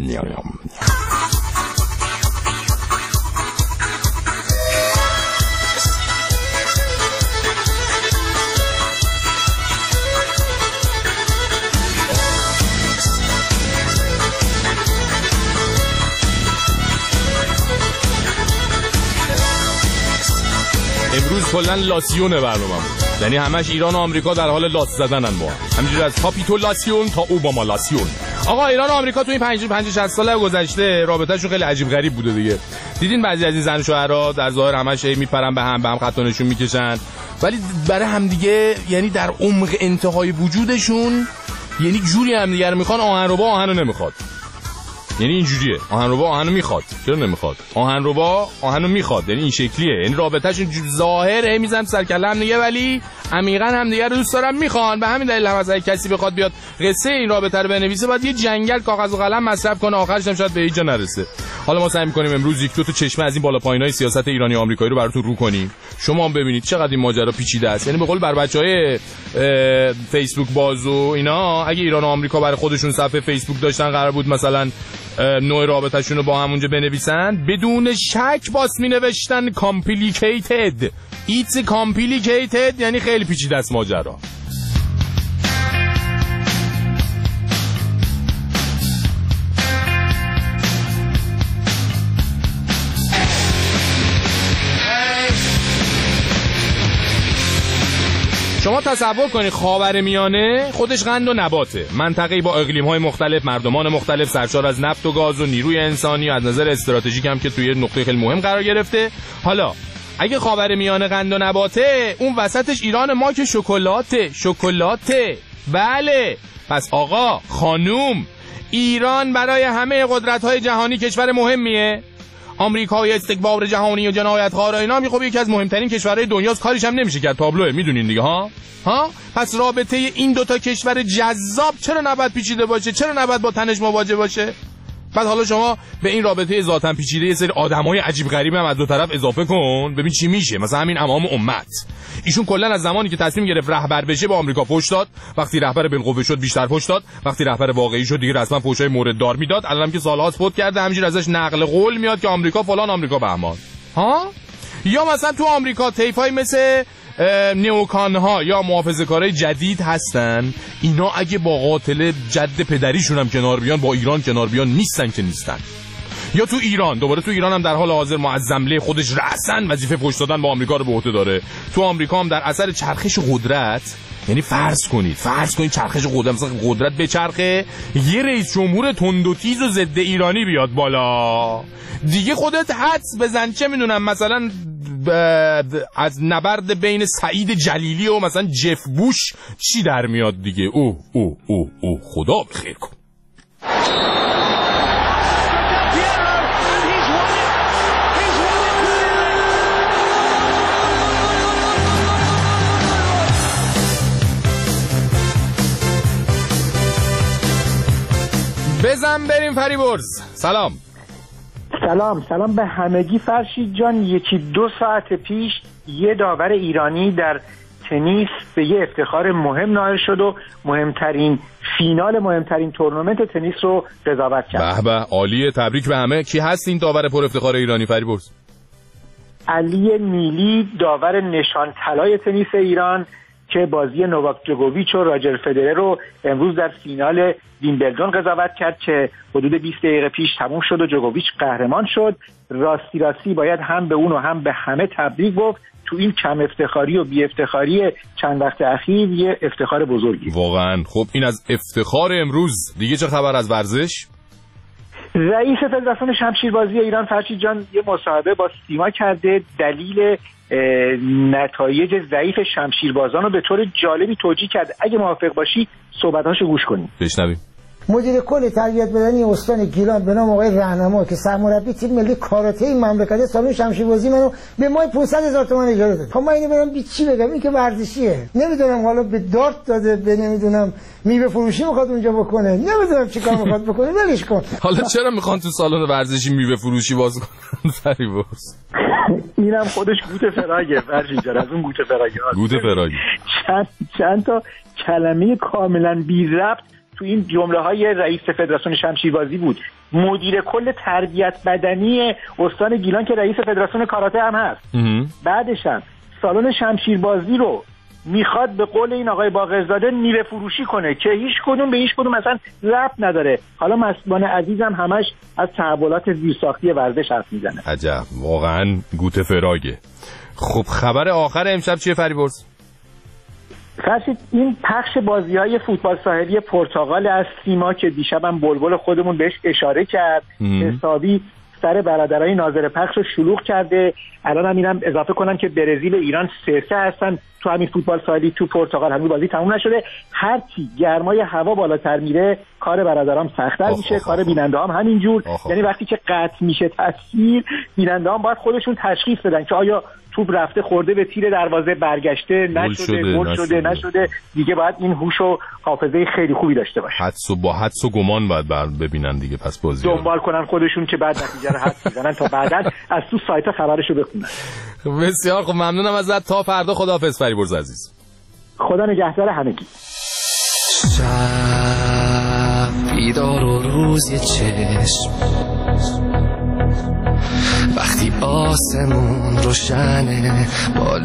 امروز کلن لاسیونه برنامه‌مون، یعنی همش ایران و آمریکا در حال لاس زدنن با هم، همینجوری از کاپیتولاسیون تا اوبامالاسیون. آقا ایران و آمریکا تو این پنج پنج شصت سال گذشته رابطه‌شون خیلی عجیب غریب بوده دیگه. دیدین بعضی از این زن شوهرها در ظاهر همش میپرن به هم، به هم خط و نشون میکشن، ولی برای هم دیگه یعنی در عمق انتهای وجودشون یعنی جوری هم دیگه رو میخوان. آهنربا آهنو نمیخواد، یعنی اینجوریه. آهنربا آهنو میخواد، چرا نمیخواد؟ آهنربا آهنو میخواد، یعنی این شکلیه. یعنی رابطه‌شون ظاهره میزنن سر کله هم دیگه، ولی عمیقاً هم دیگه رو دوست دارن، میخوان. به همین دلیل هم از کسی بخواد بیاد قصه این رابطه رو بنویسه باید یه جنگل کاغذ و قلم مصرف کنه، آخرش هم شاید به هیچ جا نرسه. حالا ما سعی می‌کنیم امروز یک دو تا چشمه از این بالا پایینای سیاست ایرانی و آمریکایی رو براتون رو کنیم، شما هم ببینید چقدر این ماجرا پیچیده است. یعنی به قول بر بچهای فیسبوک باز و اینا، اگه ایران و آمریکا برای خودشون صفحه فیسبوک داشتن، قرار بود مثلا نوع رابطه‌شون رو با هم اونجا بنویسن، بدون شک باز می‌نوشتن complicated. It's complicated یعنی خیلی پیچیده است ماجرا. شما تصور کنید خاورمیانه خودش قند و نباته، منطقه‌ای با اقلیم‌های مختلف، مردمان مختلف، سرشار از نفت و گاز و نیروی انسانی و از نظر استراتژیک هم که توی نقطه خیلی مهم قرار گرفته. حالا اگه خاورمیانه قند و نباته، اون وسطش ایران ما که شکلاته. شکلاته بله. پس آقا خانوم، ایران برای همه قدرت‌های جهانی کشور مهمیه. آمریکای استکبار جهانی و جنایتکار اینا می خب یکی از مهمترین کشورهای دنیاست، کاریش هم نمیشه کرد، تابلوه، میدونین دیگه ها ها. پس رابطه این دوتا کشور جذاب چرا نباید پیچیده باشه؟ چرا نباید با تنش مواجه باشه؟ بعد حالا شما به این رابطه ذاتاً پیچیده یه سری آدمای عجیب غریب هم از دو طرف اضافه کن، ببین چی میشه. مثلا همین امام امت، ایشون کلا از زمانی که تصمیم گرفت رهبر بشه به آمریکا پشت داد، وقتی رهبر بالقوه شد بیشتر پشت داد، وقتی رهبر واقعی شد دیگه رسما پشتای مورد دار میداد. الانم که سالهاست فوت کرده، همینجوری ازش نقل قول میاد که آمریکا فلان، آمریکا بهمان ها. یا مثلا تو آمریکا طیفای مثل نیوکان ها یا محافظه‌کارای جدید هستن، اینا اگه با قاتل جد پدریشون هم کنار بیان، با ایران کنار بیان نیستن که نیستن. یا تو ایران، دوباره تو ایران هم در حال حاضر معظمله خودش رأساً وظیفه پشت دادن با آمریکا رو به عهده داره. تو آمریکا هم در اثر چرخش قدرت، یعنی فرض کنید فرض کنید چرخش قدرت، مثلا قدرت به چرخه، یه رئیس جمهور تند و تیز و ضد ایرانی بیاد بالا، دیگه خودت حدس بزن چه میدونم مثلا از نبرد بین سعید جلیلی و مثلا جف بوش چی در میاد دیگه. اوه اوه اوه اوه خدا بخیر کن. بزن بریم فریبرز. سلام. سلام سلام به همگی. فرشید جان، یکی دو ساعت پیش یه داور ایرانی در تنیس به یه افتخار مهم نائل شد و مهمترین فینال مهمترین تورنمنت تنیس رو قضاوت کرد. به به عالیه، تبریک به همه. کی هست این داور پر افتخار ایرانی فریبرز؟ علی نیلی، داور نشان طلای تنیس ایران که بازی نوواک جوکوویچ و راجر فدرر رو امروز در فینال ویمبلدون قضاوت کرد که حدود بیست دقیقه پیش تموم شد و جوکوویچ قهرمان شد. راستی راستی باید هم به اون و هم به همه تبریک گفت. تو این کم افتخاری و بی افتخاری چند وقت اخیر یه افتخار بزرگی واقعا. خب این از افتخار امروز. دیگه چه خبر از ورزش؟ رئیس فدراسیون شمشیربازی ایران فرشید جان یه مصاحبه با سیما کرده، دلیل نتایج ضعیف شمشیربازان رو به طور جالبی توجیه کرد. اگه موافق باشی صحبتاشو گوش کنیم. بشنویم. مدیر کل تربیت بدنی استان گیلان به نام آقای رهنما که سرمربی تیم ملی کاراته این مملکت، سالن شمشیربازی منو به ماه پانصد هزار تومان اجاره داد. خب من اینو برام بی چی بگم؟ این که ورزشیه. نمیدونم حالا به دارت داده، به نمیدونم میوه فروشی میخواد اونجا بکنه، نمیدونم چیکار میخواد بکنه، ولش کن. حالا چرا میخوان تو سالن ورزشی میوه فروشی باز کنن فریبرز؟ اینم خودش گوت فراگه فرشید جان، از اون گوت فراگه. گوت فراگه. چند چند تا کلمه کاملا بی ربط تو این جمله های رئیس فدراسیون شمشیربازی بود. مدیر کل تربیت بدنی استان گیلان که رئیس فدراسیون کاراته هم هست. بعدش هم سالن شمشیربازی رو میخواد به قول این آقای باقرزاده میوه فروشی کنه که هیچ کدوم به هیچ کدوم اصلا ربط نداره. حالا مسئولان عزیزم همش از تحولات زیرساختی ورزش حرف میزنه. عجب، واقعا گوت فراگه. خب خبر آخر امشب چیه فریبرز؟ فرشید این پخش بازی‌های فوتبال ساحلی پرتغال از سیما که دیشبم بلبل خودمون بهش اشاره کرد، حسابی سر برادرای ناظر پخش رو شلوغ کرده. الان هم اینم اضافه کنم که برزیل و ایران سه سه هستن تو همین فوتبال ساحلی تو پرتغال. همین بازی تموم نشده. هر چی گرمای هوا بالاتر میره کار برادرام سخت‌تر میشه، کار بیننده‌هام همینجور. یعنی وقتی که قطع میشه تصویر، بیننده‌ها باید خودشون تشخیص بدن که آیا توپ رفته خورده به تیر دروازه، برگشته نشده، گل شده نشده. دیگه باید این هوش و حافظه خیلی خوبی داشته باشه. حدس و با حدس و گمان باید ببینن دیگه. پس بازی دنبال کنن خودشون که بعد نتیجه رو حدس بزنن تا بعداً از تو سایت خبرشو بخونن. بسیار خب، ممنونم ازت. تا فردا خداحافظ فریبرز عزیز. خدا نگهدار همگی. شب بیدار و روز یه چشم، وقتی آسمون روشنه با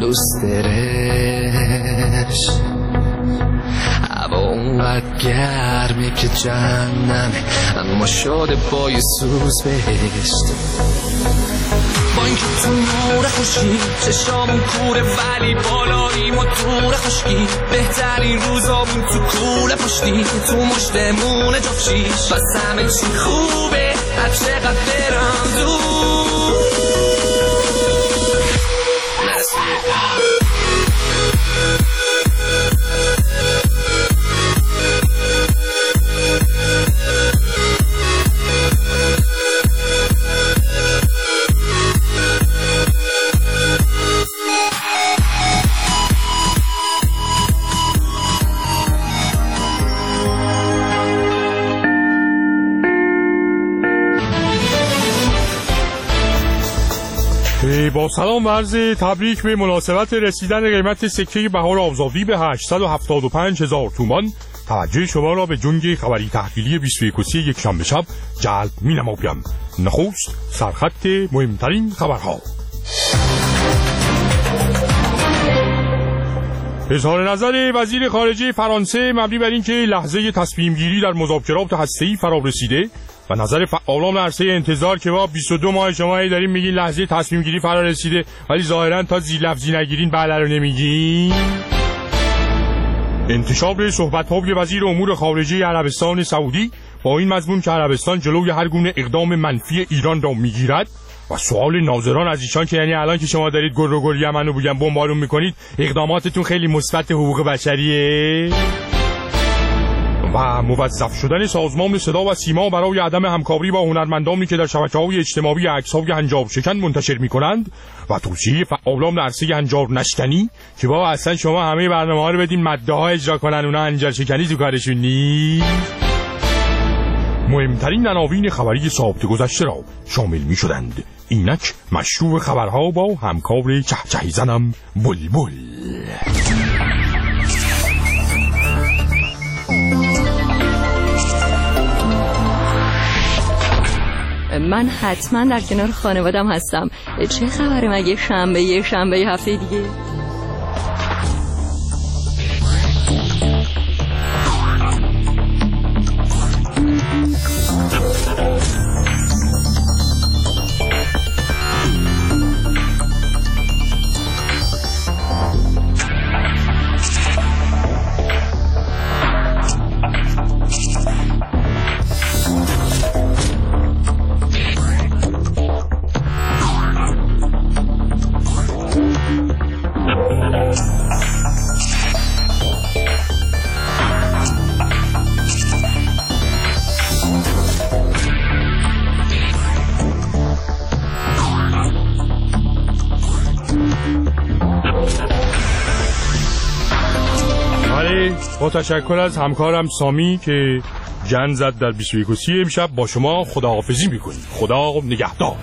لوسترش، هوا اونقدر گرمه که جهنمه اما شده با یه سوز بهشت. با اینکه تو نور خوشی چشامون کوره ولی بالاییم و دور خشکی، بهترین روزامون تو کوله پشتی تو مشتمون جفشیش. بس همه چی خوبه هر چقدر برم دور. با سلام و عرض تبریک به مناسبت رسیدن قیمت سکه بهار آزادی به هشتصد و هفتاد و پنج هزار تومان توجه شما را به جنگ خبری تحلیلی بیست و یک یک شنبه شب جلب می‌نمایم. نخست سرخط مهمترین خبرها. اظهار نظر وزیر خارجه فرانسه مبنی بر اینکه لحظه تصمیم گیری در مذاکرات هسته‌ای فرا رسیده و نظر فعالان عرصه انتظار که با بیست و دو ماه شما داریم میگین لحظه تصمیم گیری فرا رسیده ولی ظاهرا تا زیر لفظی نگیرین بله رو نمیگین. انتشار صحبت‌های وزیر امور خارجه عربستان سعودی با این مضمون که عربستان جلوی هر گونه اقدام منفی ایران را میگیرد و سوال ناظران از ایشان که یعنی الان که شما دارید گر و گر یمن رو بگم بمبارون میکنید اقداماتتون خیلی مثبت حقوق بشریه. و موظف شدن سازمان صدا و سیما برای عدم همکاری با هنرمندانی که در شبکه‌های اجتماعی عکس‌های هنجار شکن منتشر می‌کنند و توصیه فعالان عرصه هنجار نشکنی که با اصلا شما همه برنامه‌ها رو بدین مده‌ها اجرا کنن اونا هنجار شکنی تو کارشون نیست. مهمترین عناوین خبری ساعت گذشته را شامل می‌شدند. اینک مشروع خبرها با همکار چهچهی زنم بلبل. من حتما در کنار خانوادم هستم. چه خبره مگه شنبه یه شنبه یه هفته دیگه؟ با تشکر از همکارم سامی که جن زد در بیست و یک امشب با شما خداحافظی میکنیم. خدا نگهدار.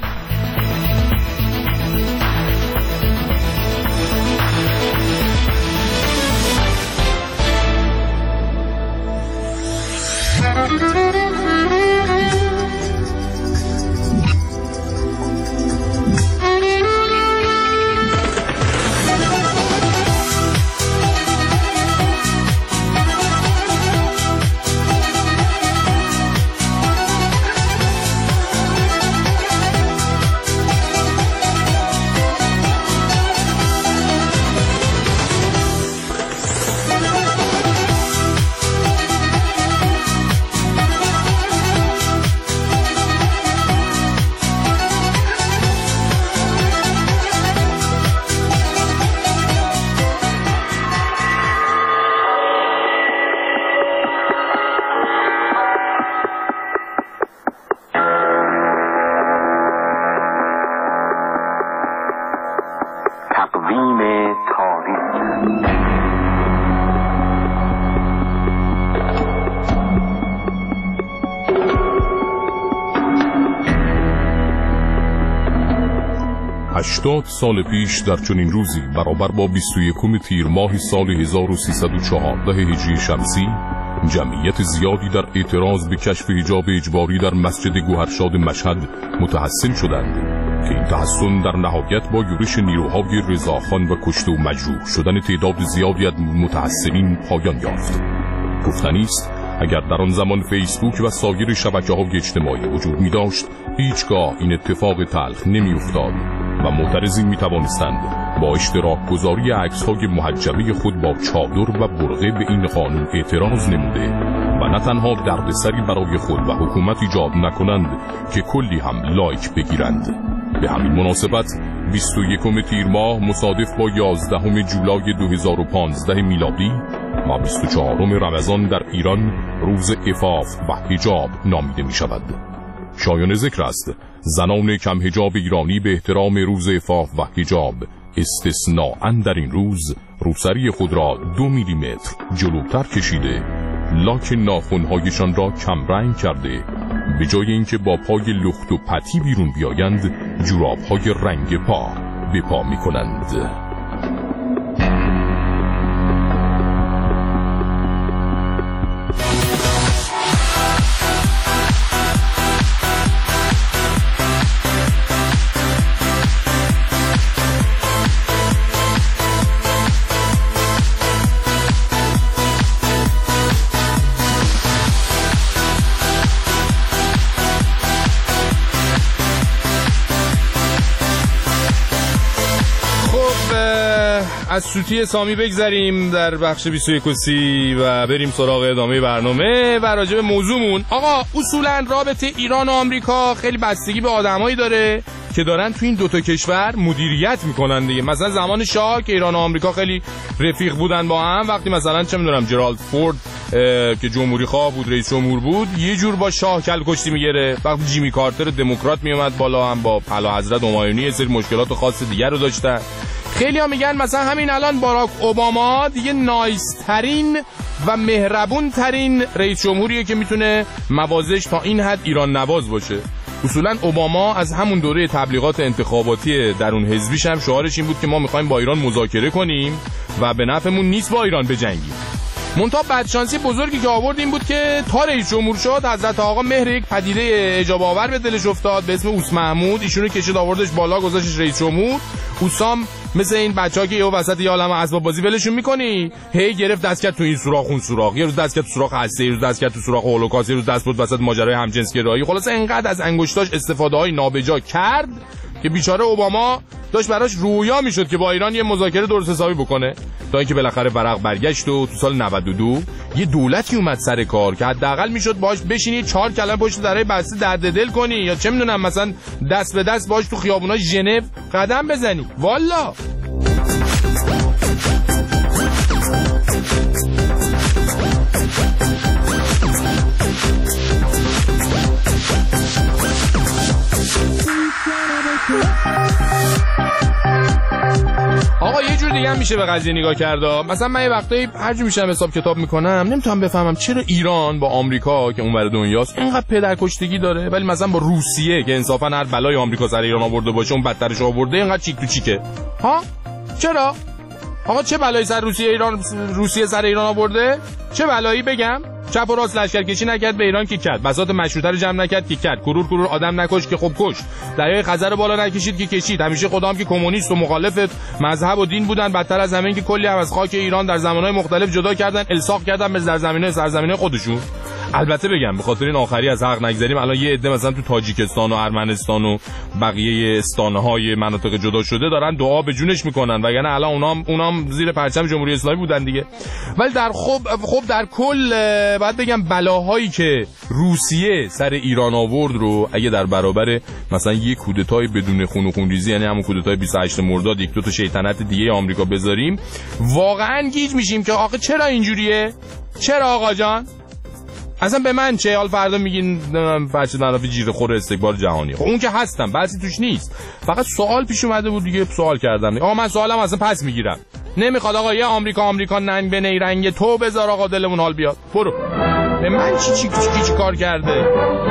هشتاد سال پیش در چنین روزی برابر با بیست و یکم تیر ماه سال هزار و سیصد و چهارده هجری شمسی جمعیت زیادی در اعتراض به کشف حجاب اجباری در مسجد گوهرشاد مشهد متحسن شدند که این تحسن در نهایت با یورش نیروهای رضاخان و کشته و مجروح شدن تعداد زیادی از متحسنین پایان یافت. گفتنی است اگر در آن زمان فیسبوک و سایر شبکه‌های اجتماعی وجود می داشت هیچگاه این اتفاق تلخ نمی افتاد و معترضین می توانستند با اشتراک گذاری عکس‌های محجبه خود با چادر و برقه به این قانون اعتراض نموده و نه تنها دردسری برای خود و حکومت ایجاد نکنند که کلی هم لایک بگیرند. به همین مناسبت بیست و یکم تیر ماه مصادف با یازدهم جولای دو هزار و پانزده میلادی و بیست و چهارم رمضان در ایران روز عفاف و حجاب نامیده می شود. شایان ذکر است زنان کم حجاب ایرانی به احترام روز عفاف و حجاب استثناءً در این روز روسری خود را دو میلی متر جلوتر کشیده لاک ناخن‌هایشان را کم رنگ کرده به جای اینکه با پای لخت و پتی بیرون بیایند جوراب‌های رنگ پا به پا می‌کنند. از سوتی سامی بگذریم در بخش بیست و یک و سی و بریم سراغ ادامه برنامه و راجع به موضوعمون. آقا اصولا رابطه ایران و آمریکا خیلی بستگی به آدمایی داره که دارن تو این دوتا کشور مدیریت میکنن دیگه. مثلا زمان شاه که ایران و آمریکا خیلی رفیق بودن با هم، وقتی مثلا چه میدونم جرالد فورد که جمهوری خواه بود، رئیس جمهور بود، یه جور با شاه کل کشتی میگیره. وقتی جیمی کارتر دموکرات میومد بالا، هم با اعلی حضرت همایونی یه سری مشکلات خاص دیگر رو داشتن. خیلی ها میگن مثلا همین الان باراک اوباما دیگه نایس ترین و مهربون ترین رئیس جمهوریه که میتونه موازش تا این حد ایران نواز باشه. اصولا اوباما از همون دوره تبلیغات انتخاباتی درون حزبیش هم شعارش این بود که ما میخوایم با ایران مذاکره کنیم و به نفعمون نیست با ایران بجنگیم. منتها بدشانسی بزرگی که آورد این بود که تا رئیس جمهور شد حضرت آقا مهر یک پدیده اعجاب آور به دلش افتاد به اسم اوس محمود. ایشونو کشید آوردش بالا، گذاشتش رئیس جمهور. اوسام مثل این بچه‌ها که یه وسط یه عالمه اسباب بازی ولشون می‌کنی، هی گرفت دست کرد تو این سوراخ اون سوراخ، یه روز دست کرد تو سوراخ هسته، یه روز دست کرد تو سوراخ هولوکاست، یه روز دست بود وسط ماجرای همجنسگرایی. خلاص انقدر از انگشتاش استفاده‌های نابجا کرد که بیچاره اوباما داشت براش رویا میشد که با ایران یه مذاکره درست حسابی بکنه، تا اینکه بالاخره ورق برگشت و تو سال نود و دو یه دولتی اومد سر کار که حداقل میشد باهاش بشینی چهار کلمه پشت درای بسته درد دل کنی، یا چه میدونم مثلا دست به دست باهاش تو خیابونای ژنو قدم بزنی. والا آقا یه جور دیگه هم میشه به قضیه نگاه کرد. مثلا من یه وقتایی هر جور میشم حساب کتاب میکنم نمیتونم بفهمم چرا ایران با آمریکا که اونور دنیاست اینقدر پدرکشتگی داره، ولی مثلا با روسیه که انصافا هر بلای آمریکا سر ایران آورده باشه اون بدترش آورده اینقدر چیک تو چیکه. ها چرا آقا چه بلایی سر روسیه ایران روسیه سر ایران آورده؟ چه بلایی بگم؟ چپ و راست لشکرکشی نکرد به ایران که کرد، بساط مشروطه رو جمع نکرد که کرد، کرور کرور آدم نکش که خب کش، دریای خزر رو بالا نکشید که کشید، همیشه خدام که کمونیست و مخالف مذهب و دین بودن، بدتر از همین که کلی هم از خاک ایران در زمانهای مختلف جدا کردن، الساق کردن به سرزمین‌های سرزمین‌های خودشون. البته بگم به خاطر این آخری از حق نگذریم، الان یه عده مثلا تو تاجیکستان و ارمنستان و بقیه استانهای مناطق جدا شده دارن دعا به جونش میکنن، وگرنه الان اونام اونام زیر پرچم جمهوری اسلامی بودن دیگه. ولی در خب خب در کل باید بگم بلاهایی که روسیه سر ایران آورد رو اگه در برابر مثلا یک کودتای بدون خون و خونریزی، یعنی همون کودتای بیست و هشت مرداد، یک دو تا شیطنت دیگه آمریکا بذاریم، واقعا گیج میشیم که آخه چرا اینجوریه؟ چرا آقا جان؟ اصلا به من چه؟ حال فردا میگین فرچه نرافی جیره خور استکبار جهانی. خب اون که هستم بحثی توش نیست، فقط سوال پیش اومده بود دیگه، سوال کردم. آقا من سوالم اصلا پس میگیرم، نمیخواد آقا یه آمریکا آمریکا ننگ به نیرنگ تو بذار آقا دلمون حال بیاد. برو به من چی چی چی, چی, چی کار کرده؟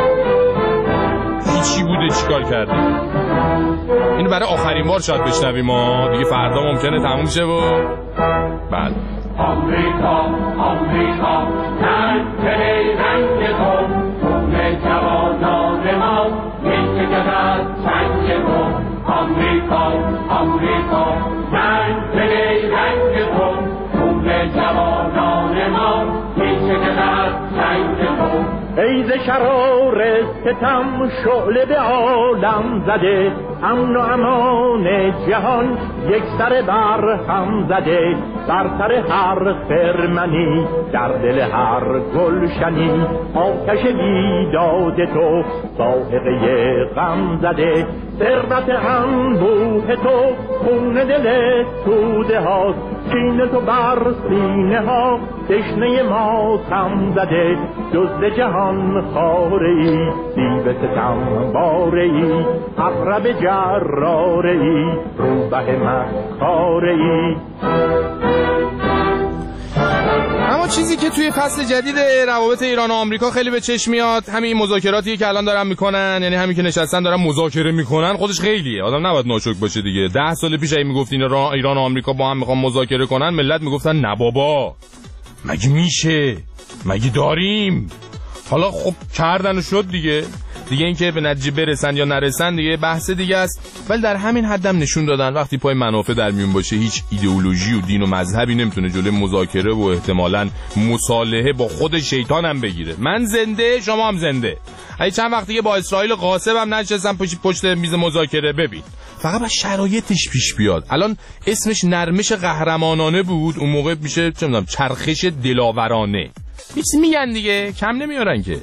چی بوده چی کار کرده؟ اینو برای آخرین بار شاید بشنویم ما دیگه، فردا ممکنه تموم شه و بعد آمریکا آمریکا ننگ به نیرنگ تو، خون جوانان ما می‌چکد از چنگ تو. آمریکا آمریکا ننگ به نیرنگ تو، خون جوانان ما می‌چکد از چنگ تو. ای ز شرار ستم شعله به عالم زده، امن و امان جهان یک سر بر هم زده، بر سر هر خرمنی در دل هر گلشنی، آتش بیداد تو ساحقه غم زده، ثروت انبوه تو خون دل توده هاست، کینه تو بر سینه ها تشنه ما سم زده، جز جهان خاره ای دیو ستم باره ای، عقرب جراره ای روبه مکاره ای. اما چیزی که توی فصل جدید روابط ایران و آمریکا خیلی به چشم میاد همین مذاکراتی که الان دارن میکنن، یعنی همین که نشستن دارن مذاکره میکنن، خودش خیلیه. آدم نباید ناشکر باشه دیگه. ده سال پیش اگه میگفت ایران و آمریکا با هم میخوان مذاکره کنن، ملت میگفتن نه بابا، مگه میشه، مگه داریم. حالا خب کردن و شد دیگه. دیگه اینکه به نتیجه برسن یا نرسن دیگه بحث دیگه است، ولی در همین حدم نشون دادن وقتی پای منافع در میون باشه هیچ ایدئولوژی و دین و مذهبی نمیتونه جلوی مذاکره و احتمالاً مصالحه با خود شیطان هم بگیره. من زنده، شما هم زنده. اگه چند وقت دیگه با اسرائیل غاصب هم نشستم پشت پشت میز مذاکره، ببین فقط با شرایطش پیش بیاد. الان اسمش نرمش قهرمانانه بود، اون موقع میشه چه میدونم چرخش دلاورانه. هیچ میگن دیگه، کم نمیارن که.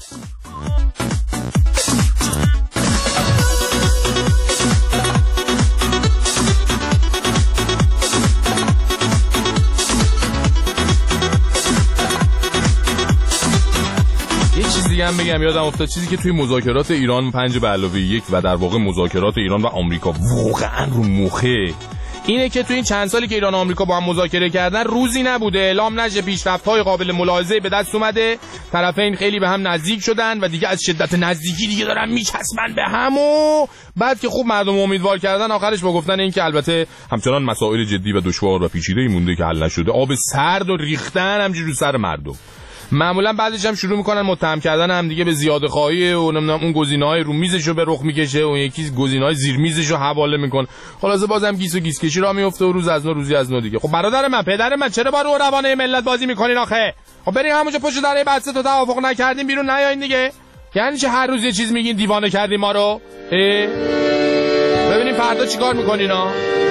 دیگه هم بگم یادم افتاد چیزی که توی مذاکرات ایران پنج به علاوه یک و در واقع مذاکرات ایران و آمریکا واقعا رو مخه اینه که توی این چند سالی که ایران و آمریکا با هم مذاکره کردن روزی نبوده اعلام نشه پیشرفت‌های قابل ملاحظه به دست اومده، طرفین خیلی به هم نزدیک شدن و دیگه از شدت نزدیکی دیگه دارن میچسبن به هم و بعد که خوب مردم امیدوار کردن آخرش با گفتن این که البته همچنان مسائل جدی و دشوار و پیچیده‌ای مونده که حل نشده، آب سرد و ریختن همجوری رو سر مردم. معمولا بعدش هم شروع میکنن متهم کردن هم دیگه به زیاده خواهی و نمیدونم اون گزینه‌های رو میزشو به رخ میکشه و یکی گزینه‌های زیر میزشو حواله میکنه. خلاصه بازم گیس و گیس کشی را میفته و روز از نو روزی از نو دیگه. خب برادر من، پدر من، چرا با رو روانه ملت بازی میکنین آخه؟ خب بریم همونجا پشت دره بحث تو توافق نکردیم بیرون نیاین دیگه. یعنی چه هر روز یه چیز میگین دیوانه کردین ما رو؟ ببینیم فردا چیکار میکنین ها؟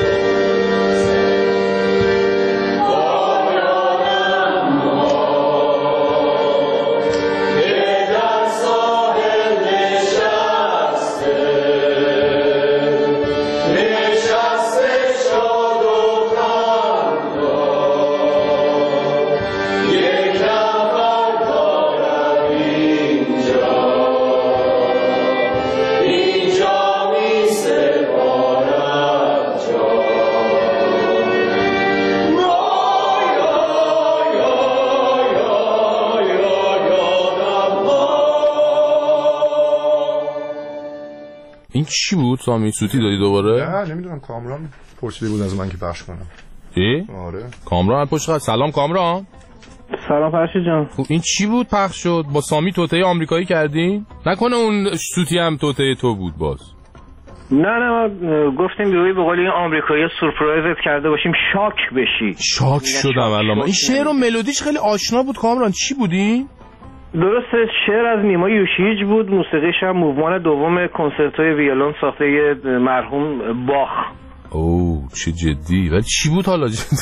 این چی بود سامی؟ سوتی دادی دوباره؟ نه نمیدونم، کامران پرسیده بود از من که پخش کنم. ای؟ آره کامران پشت خط. سلام کامران. سلام فرشید جان. خب این چی بود پخش شد؟ با سامی توطئه آمریکایی کردی؟ نکنه اون سوتی هم توطئه تو بود باز؟ نه نه ما گفتیم بیوی به قول این آمریکایی سورپرایزت کرده باشیم شاک بشی. شاک شدم الان. این شعر و ملودیش خیلی آشنا بود کامران، چی بودی؟ درسته، شعر از نیما یوشیج بود، موسیقیش هم موومان دوم کنسرتوی ویولون ساخته مرحوم باخ. اوه چه جدی. ولی چی بود حالا جدی؟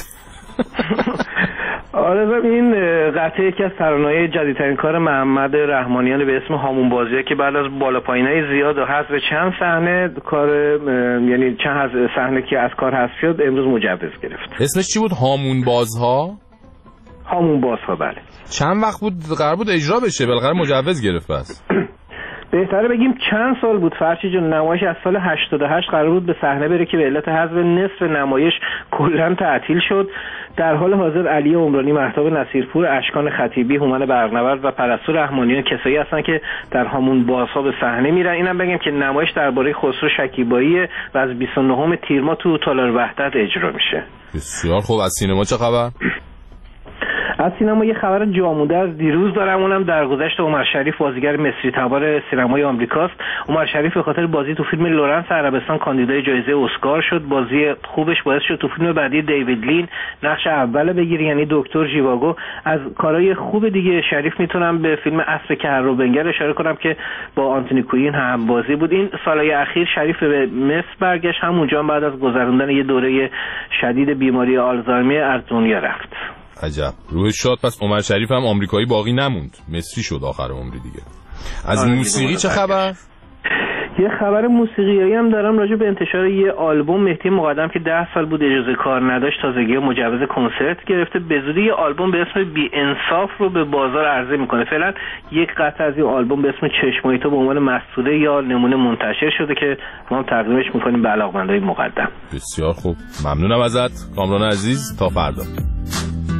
آره این قطعه یکی از ترانه‌های جدیدترین کار محمد رحمانیان به اسم هامون بازیه که بعد از بالا پایینای زیاد و حذف چند صحنه کار یعنی چند صحنه که از کار حذف شد امروز مجوز گرفت. اسمش چی بود؟ هامون بازها؟ هامون بازها بله. چند وقت بود قرار بود اجرا بشه؟ بالاخره مجوز گرفت بس. بهتره بگیم چند سال بود فرشی جان. نمایش از سال هشتاد و هشت قرار بود به صحنه بره که به علت حذف نصف نمایش کلا تعطیل شد. در حال حاضر علی عمرانی، مهتاب نصیرپور، اشکان خطیبی، هومن برقنورد و پرستو رحمانیان کسایی هستن که در همون بازها به صحنه میرن. اینم بگم که نمایش درباره خسرو شکیبایی و از بیست و نهم تیر ماه تو تالار وحدت اجرا میشه. بسیار خوب. از سینما چه خبر؟ از سینما یه خبر جامونده از دیروز دارم، اونم درگذشت عمر شریف بازیگر مصری تبار سینمای آمریکاست. عمر شریف به خاطر بازی تو فیلم لورنس عربستان کاندیدای جایزه اسکار شد. بازی خوبش باعث شد تو فیلم بعدی دیوید لین نقش اول بگیره، یعنی دکتر ژیواگو. از کارهای خوب دیگه شریف میتونم به فیلم عصر کهربنگر اشاره کنم که با آنتونی کوین هم بازی بود. این سالهای اخیر شریف به مصر برگشت، همونجا هم بعد از گذراندن یه دوره شدید بیماری آلزایمر از دنیا رفت. عجب، روحش شاد. پس عمر شریف هم آمریکایی باقی نموند، مصری شد آخر عمری دیگه. از موسیقی چه خبر؟ یه خبر موسیقیایی هم دارم راجع به انتشار یه آلبوم. مهدی مقدم که ده سال بود اجازه کار نداشت تازگی مجوز کنسرت گرفته. به زودی یه آلبوم به اسم بی انصاف رو به بازار عرضه میکنه. فعلا یک قطعه از این آلبوم به اسم چشمای تو به عنوان مسئوله یا نمونه منتشر شده که ما هم تقدیمش میکنیم به علاقه‌مندای مقدم. بسیار خوب، ممنونم ازت کامران عزیز. تا فردا.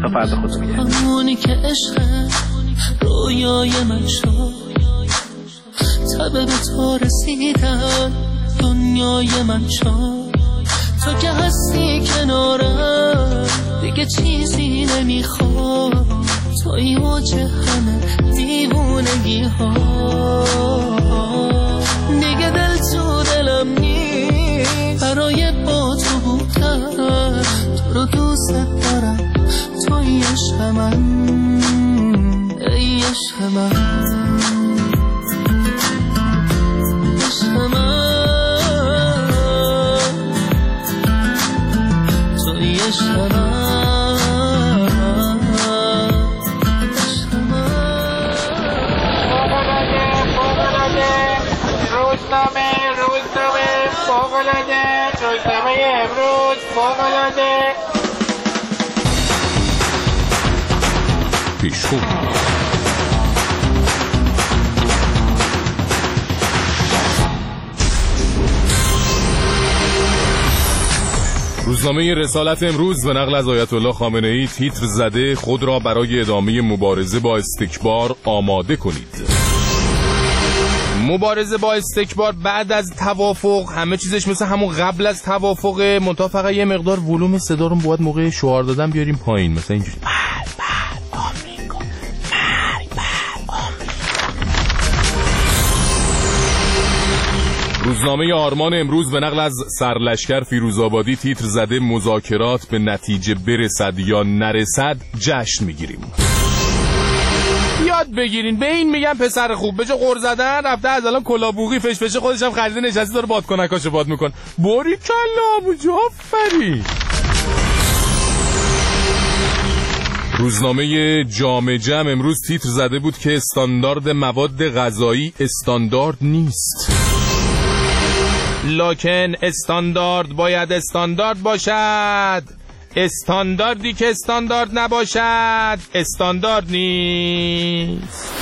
تا فردا خودتو میگردم. همونی که عشق رویای من شد، تبه به تو رسیدن دنیای من شد. تو که هستی کنارم دیگه چیزی نمیخواد، توی وجه همه دیوونگی ها. دیگه دل تو دلم نی برای با تو بودن، تو رو دوست دارم توی عشق من، ای عشق من، عشق من، توی عشق من. روزنامه روزنامه فوق‌العاده، روزنامه امروز فوق‌العاده. پیشخون روزنامه رسالت امروز به نقل از آیت الله خامنه ای تیتر زده خود را برای ادامه مبارزه با استکبار آماده کنید. مبارزه با استکبار بعد از توافق همه چیزش مثل همون قبل از توافق، منتها فقط یه مقدار ولوم صدا رو باید موقع شعار دادن بیاریم پایین، مثلا اینجوری بل بل آمریکا، مرگ بل آمریکا. روزنامه آرمان امروز به نقل از سرلشکر فیروزآبادی تیتر زده مذاکرات به نتیجه برسد یا نرسد جشن میگیریم. یاد بگیرین، به این میگم پسر خوب. به جا غر زدن رفته از الان کلابوقی فش فشه خودش هم خریده نشسته داره بادکنکاشو باد میکن. باری کلا ابو آفرین. روزنامه جامعه جمع امروز تیتر زده بود که استاندارد مواد غذایی استاندارد نیست، لکن استاندارد باید استاندارد باشد. استانداردی که استاندارد نباشد استاندارد نیست.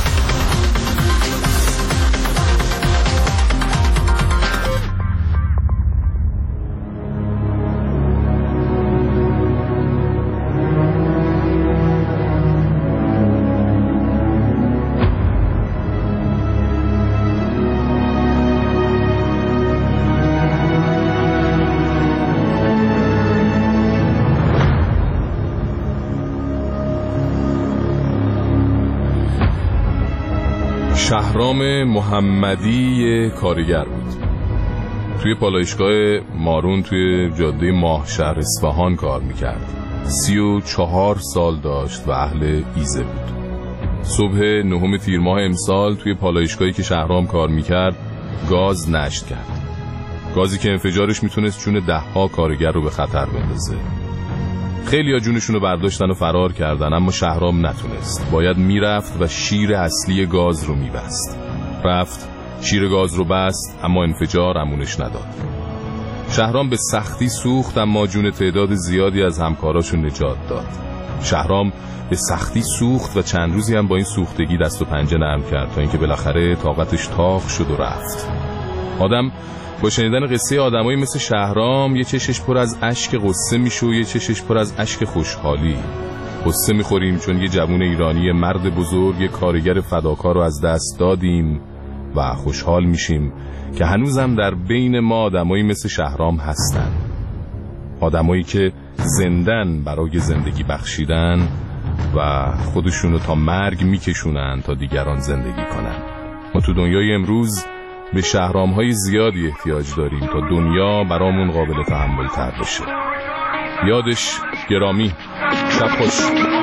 شهرام محمدی کارگر بود. توی پالایشگاه مارون توی جاده ماهشهر اصفهان کار میکرد. سی و چهار سال داشت و اهل ایزه بود. صبح نهم تیر ماه امسال توی پالایشگاهی که شهرام کار میکرد گاز نشت کرد. گازی که انفجارش میتونست جون ده ها کارگر رو به خطر بندازه. خیلی ها جونشون رو برداشتن و فرار کردن، اما شهرام نتونست. باید میرفت و شیر اصلی گاز رو میبست. رفت شیر گاز رو بست، اما انفجار امونش نداد. شهرام به سختی سوخت، اما جون تعداد زیادی از همکاراشون نجات داد. شهرام به سختی سوخت و چند روزی هم با این سوختگی دست و پنجه نرم کرد تا اینکه بالاخره طاقتش تاق شد و رفت. آدم با شنیدن قصه آدمایی مثل شهرام یه چشش پر از اشک قصه میشه و یه چشش پر از اشک خوشحالی. قصه میخوریم چون یه جوون ایرانی مرد بزرگ، یه کارگر فداکار رو از دست دادیم و خوشحال میشیم که هنوزم در بین ما آدمایی مثل شهرام هستن، آدمایی که زندن برای زندگی بخشیدن و خودشونو تا مرگ میکشونن تا دیگران زندگی کنن. ما تو دنیای امروز به شهرام‌های زیادی احتیاج داریم تا دنیا برامون قابل تحمل تر بشه. یادش گرامی. شب خوش.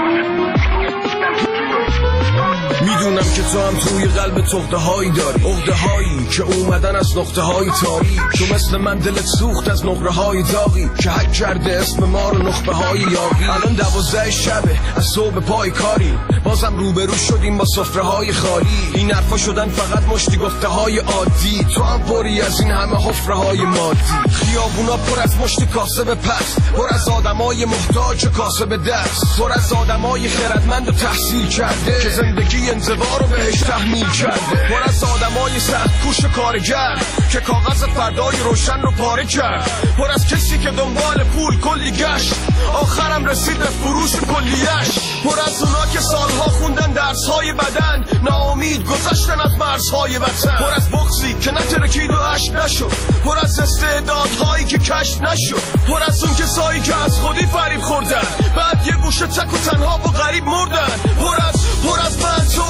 میدونم که تو هم توی قلب تخته هایی داری، عقده هایی که اومدن از نقطه های تاریک. تو مثل من دلت سوخت از نقره های داغی که حک کرده اسم ما رو نخبه های یاقی. الان دوازده شبه از صبح پای کاری، بازم روبرو شدیم با سفره های خالی. این حرفا شدن فقط مشتی گفته های عادی، تو هم پری از این همه حفره های مادی. خیابونا پر از مشتی کاسب پس، پر از آدمای محتاج کاسب دست، پر از آدمای خردمند و تحصیل کرده که زندگی انزل استوا رو بهش تحمیل کرده، پر از آدمای سخت کوش کارگر که کاغذ فردای روشن رو پاره کرد، پر از کسی که دنبال پول کلی گشت آخرم رسید به فروش کلیش، پر از اونا که سالها خوندن درسهای بدن ناامید گذشتن از مرزهای وطن، پر از بغضی که نترکید و عشق نشد، پر از استعدادهایی که کشف نشد، پر از اون کسایی که از خودی فریب خوردن بعد یه گوشه تک و تنها و غریب مردن، پر از پر از من تو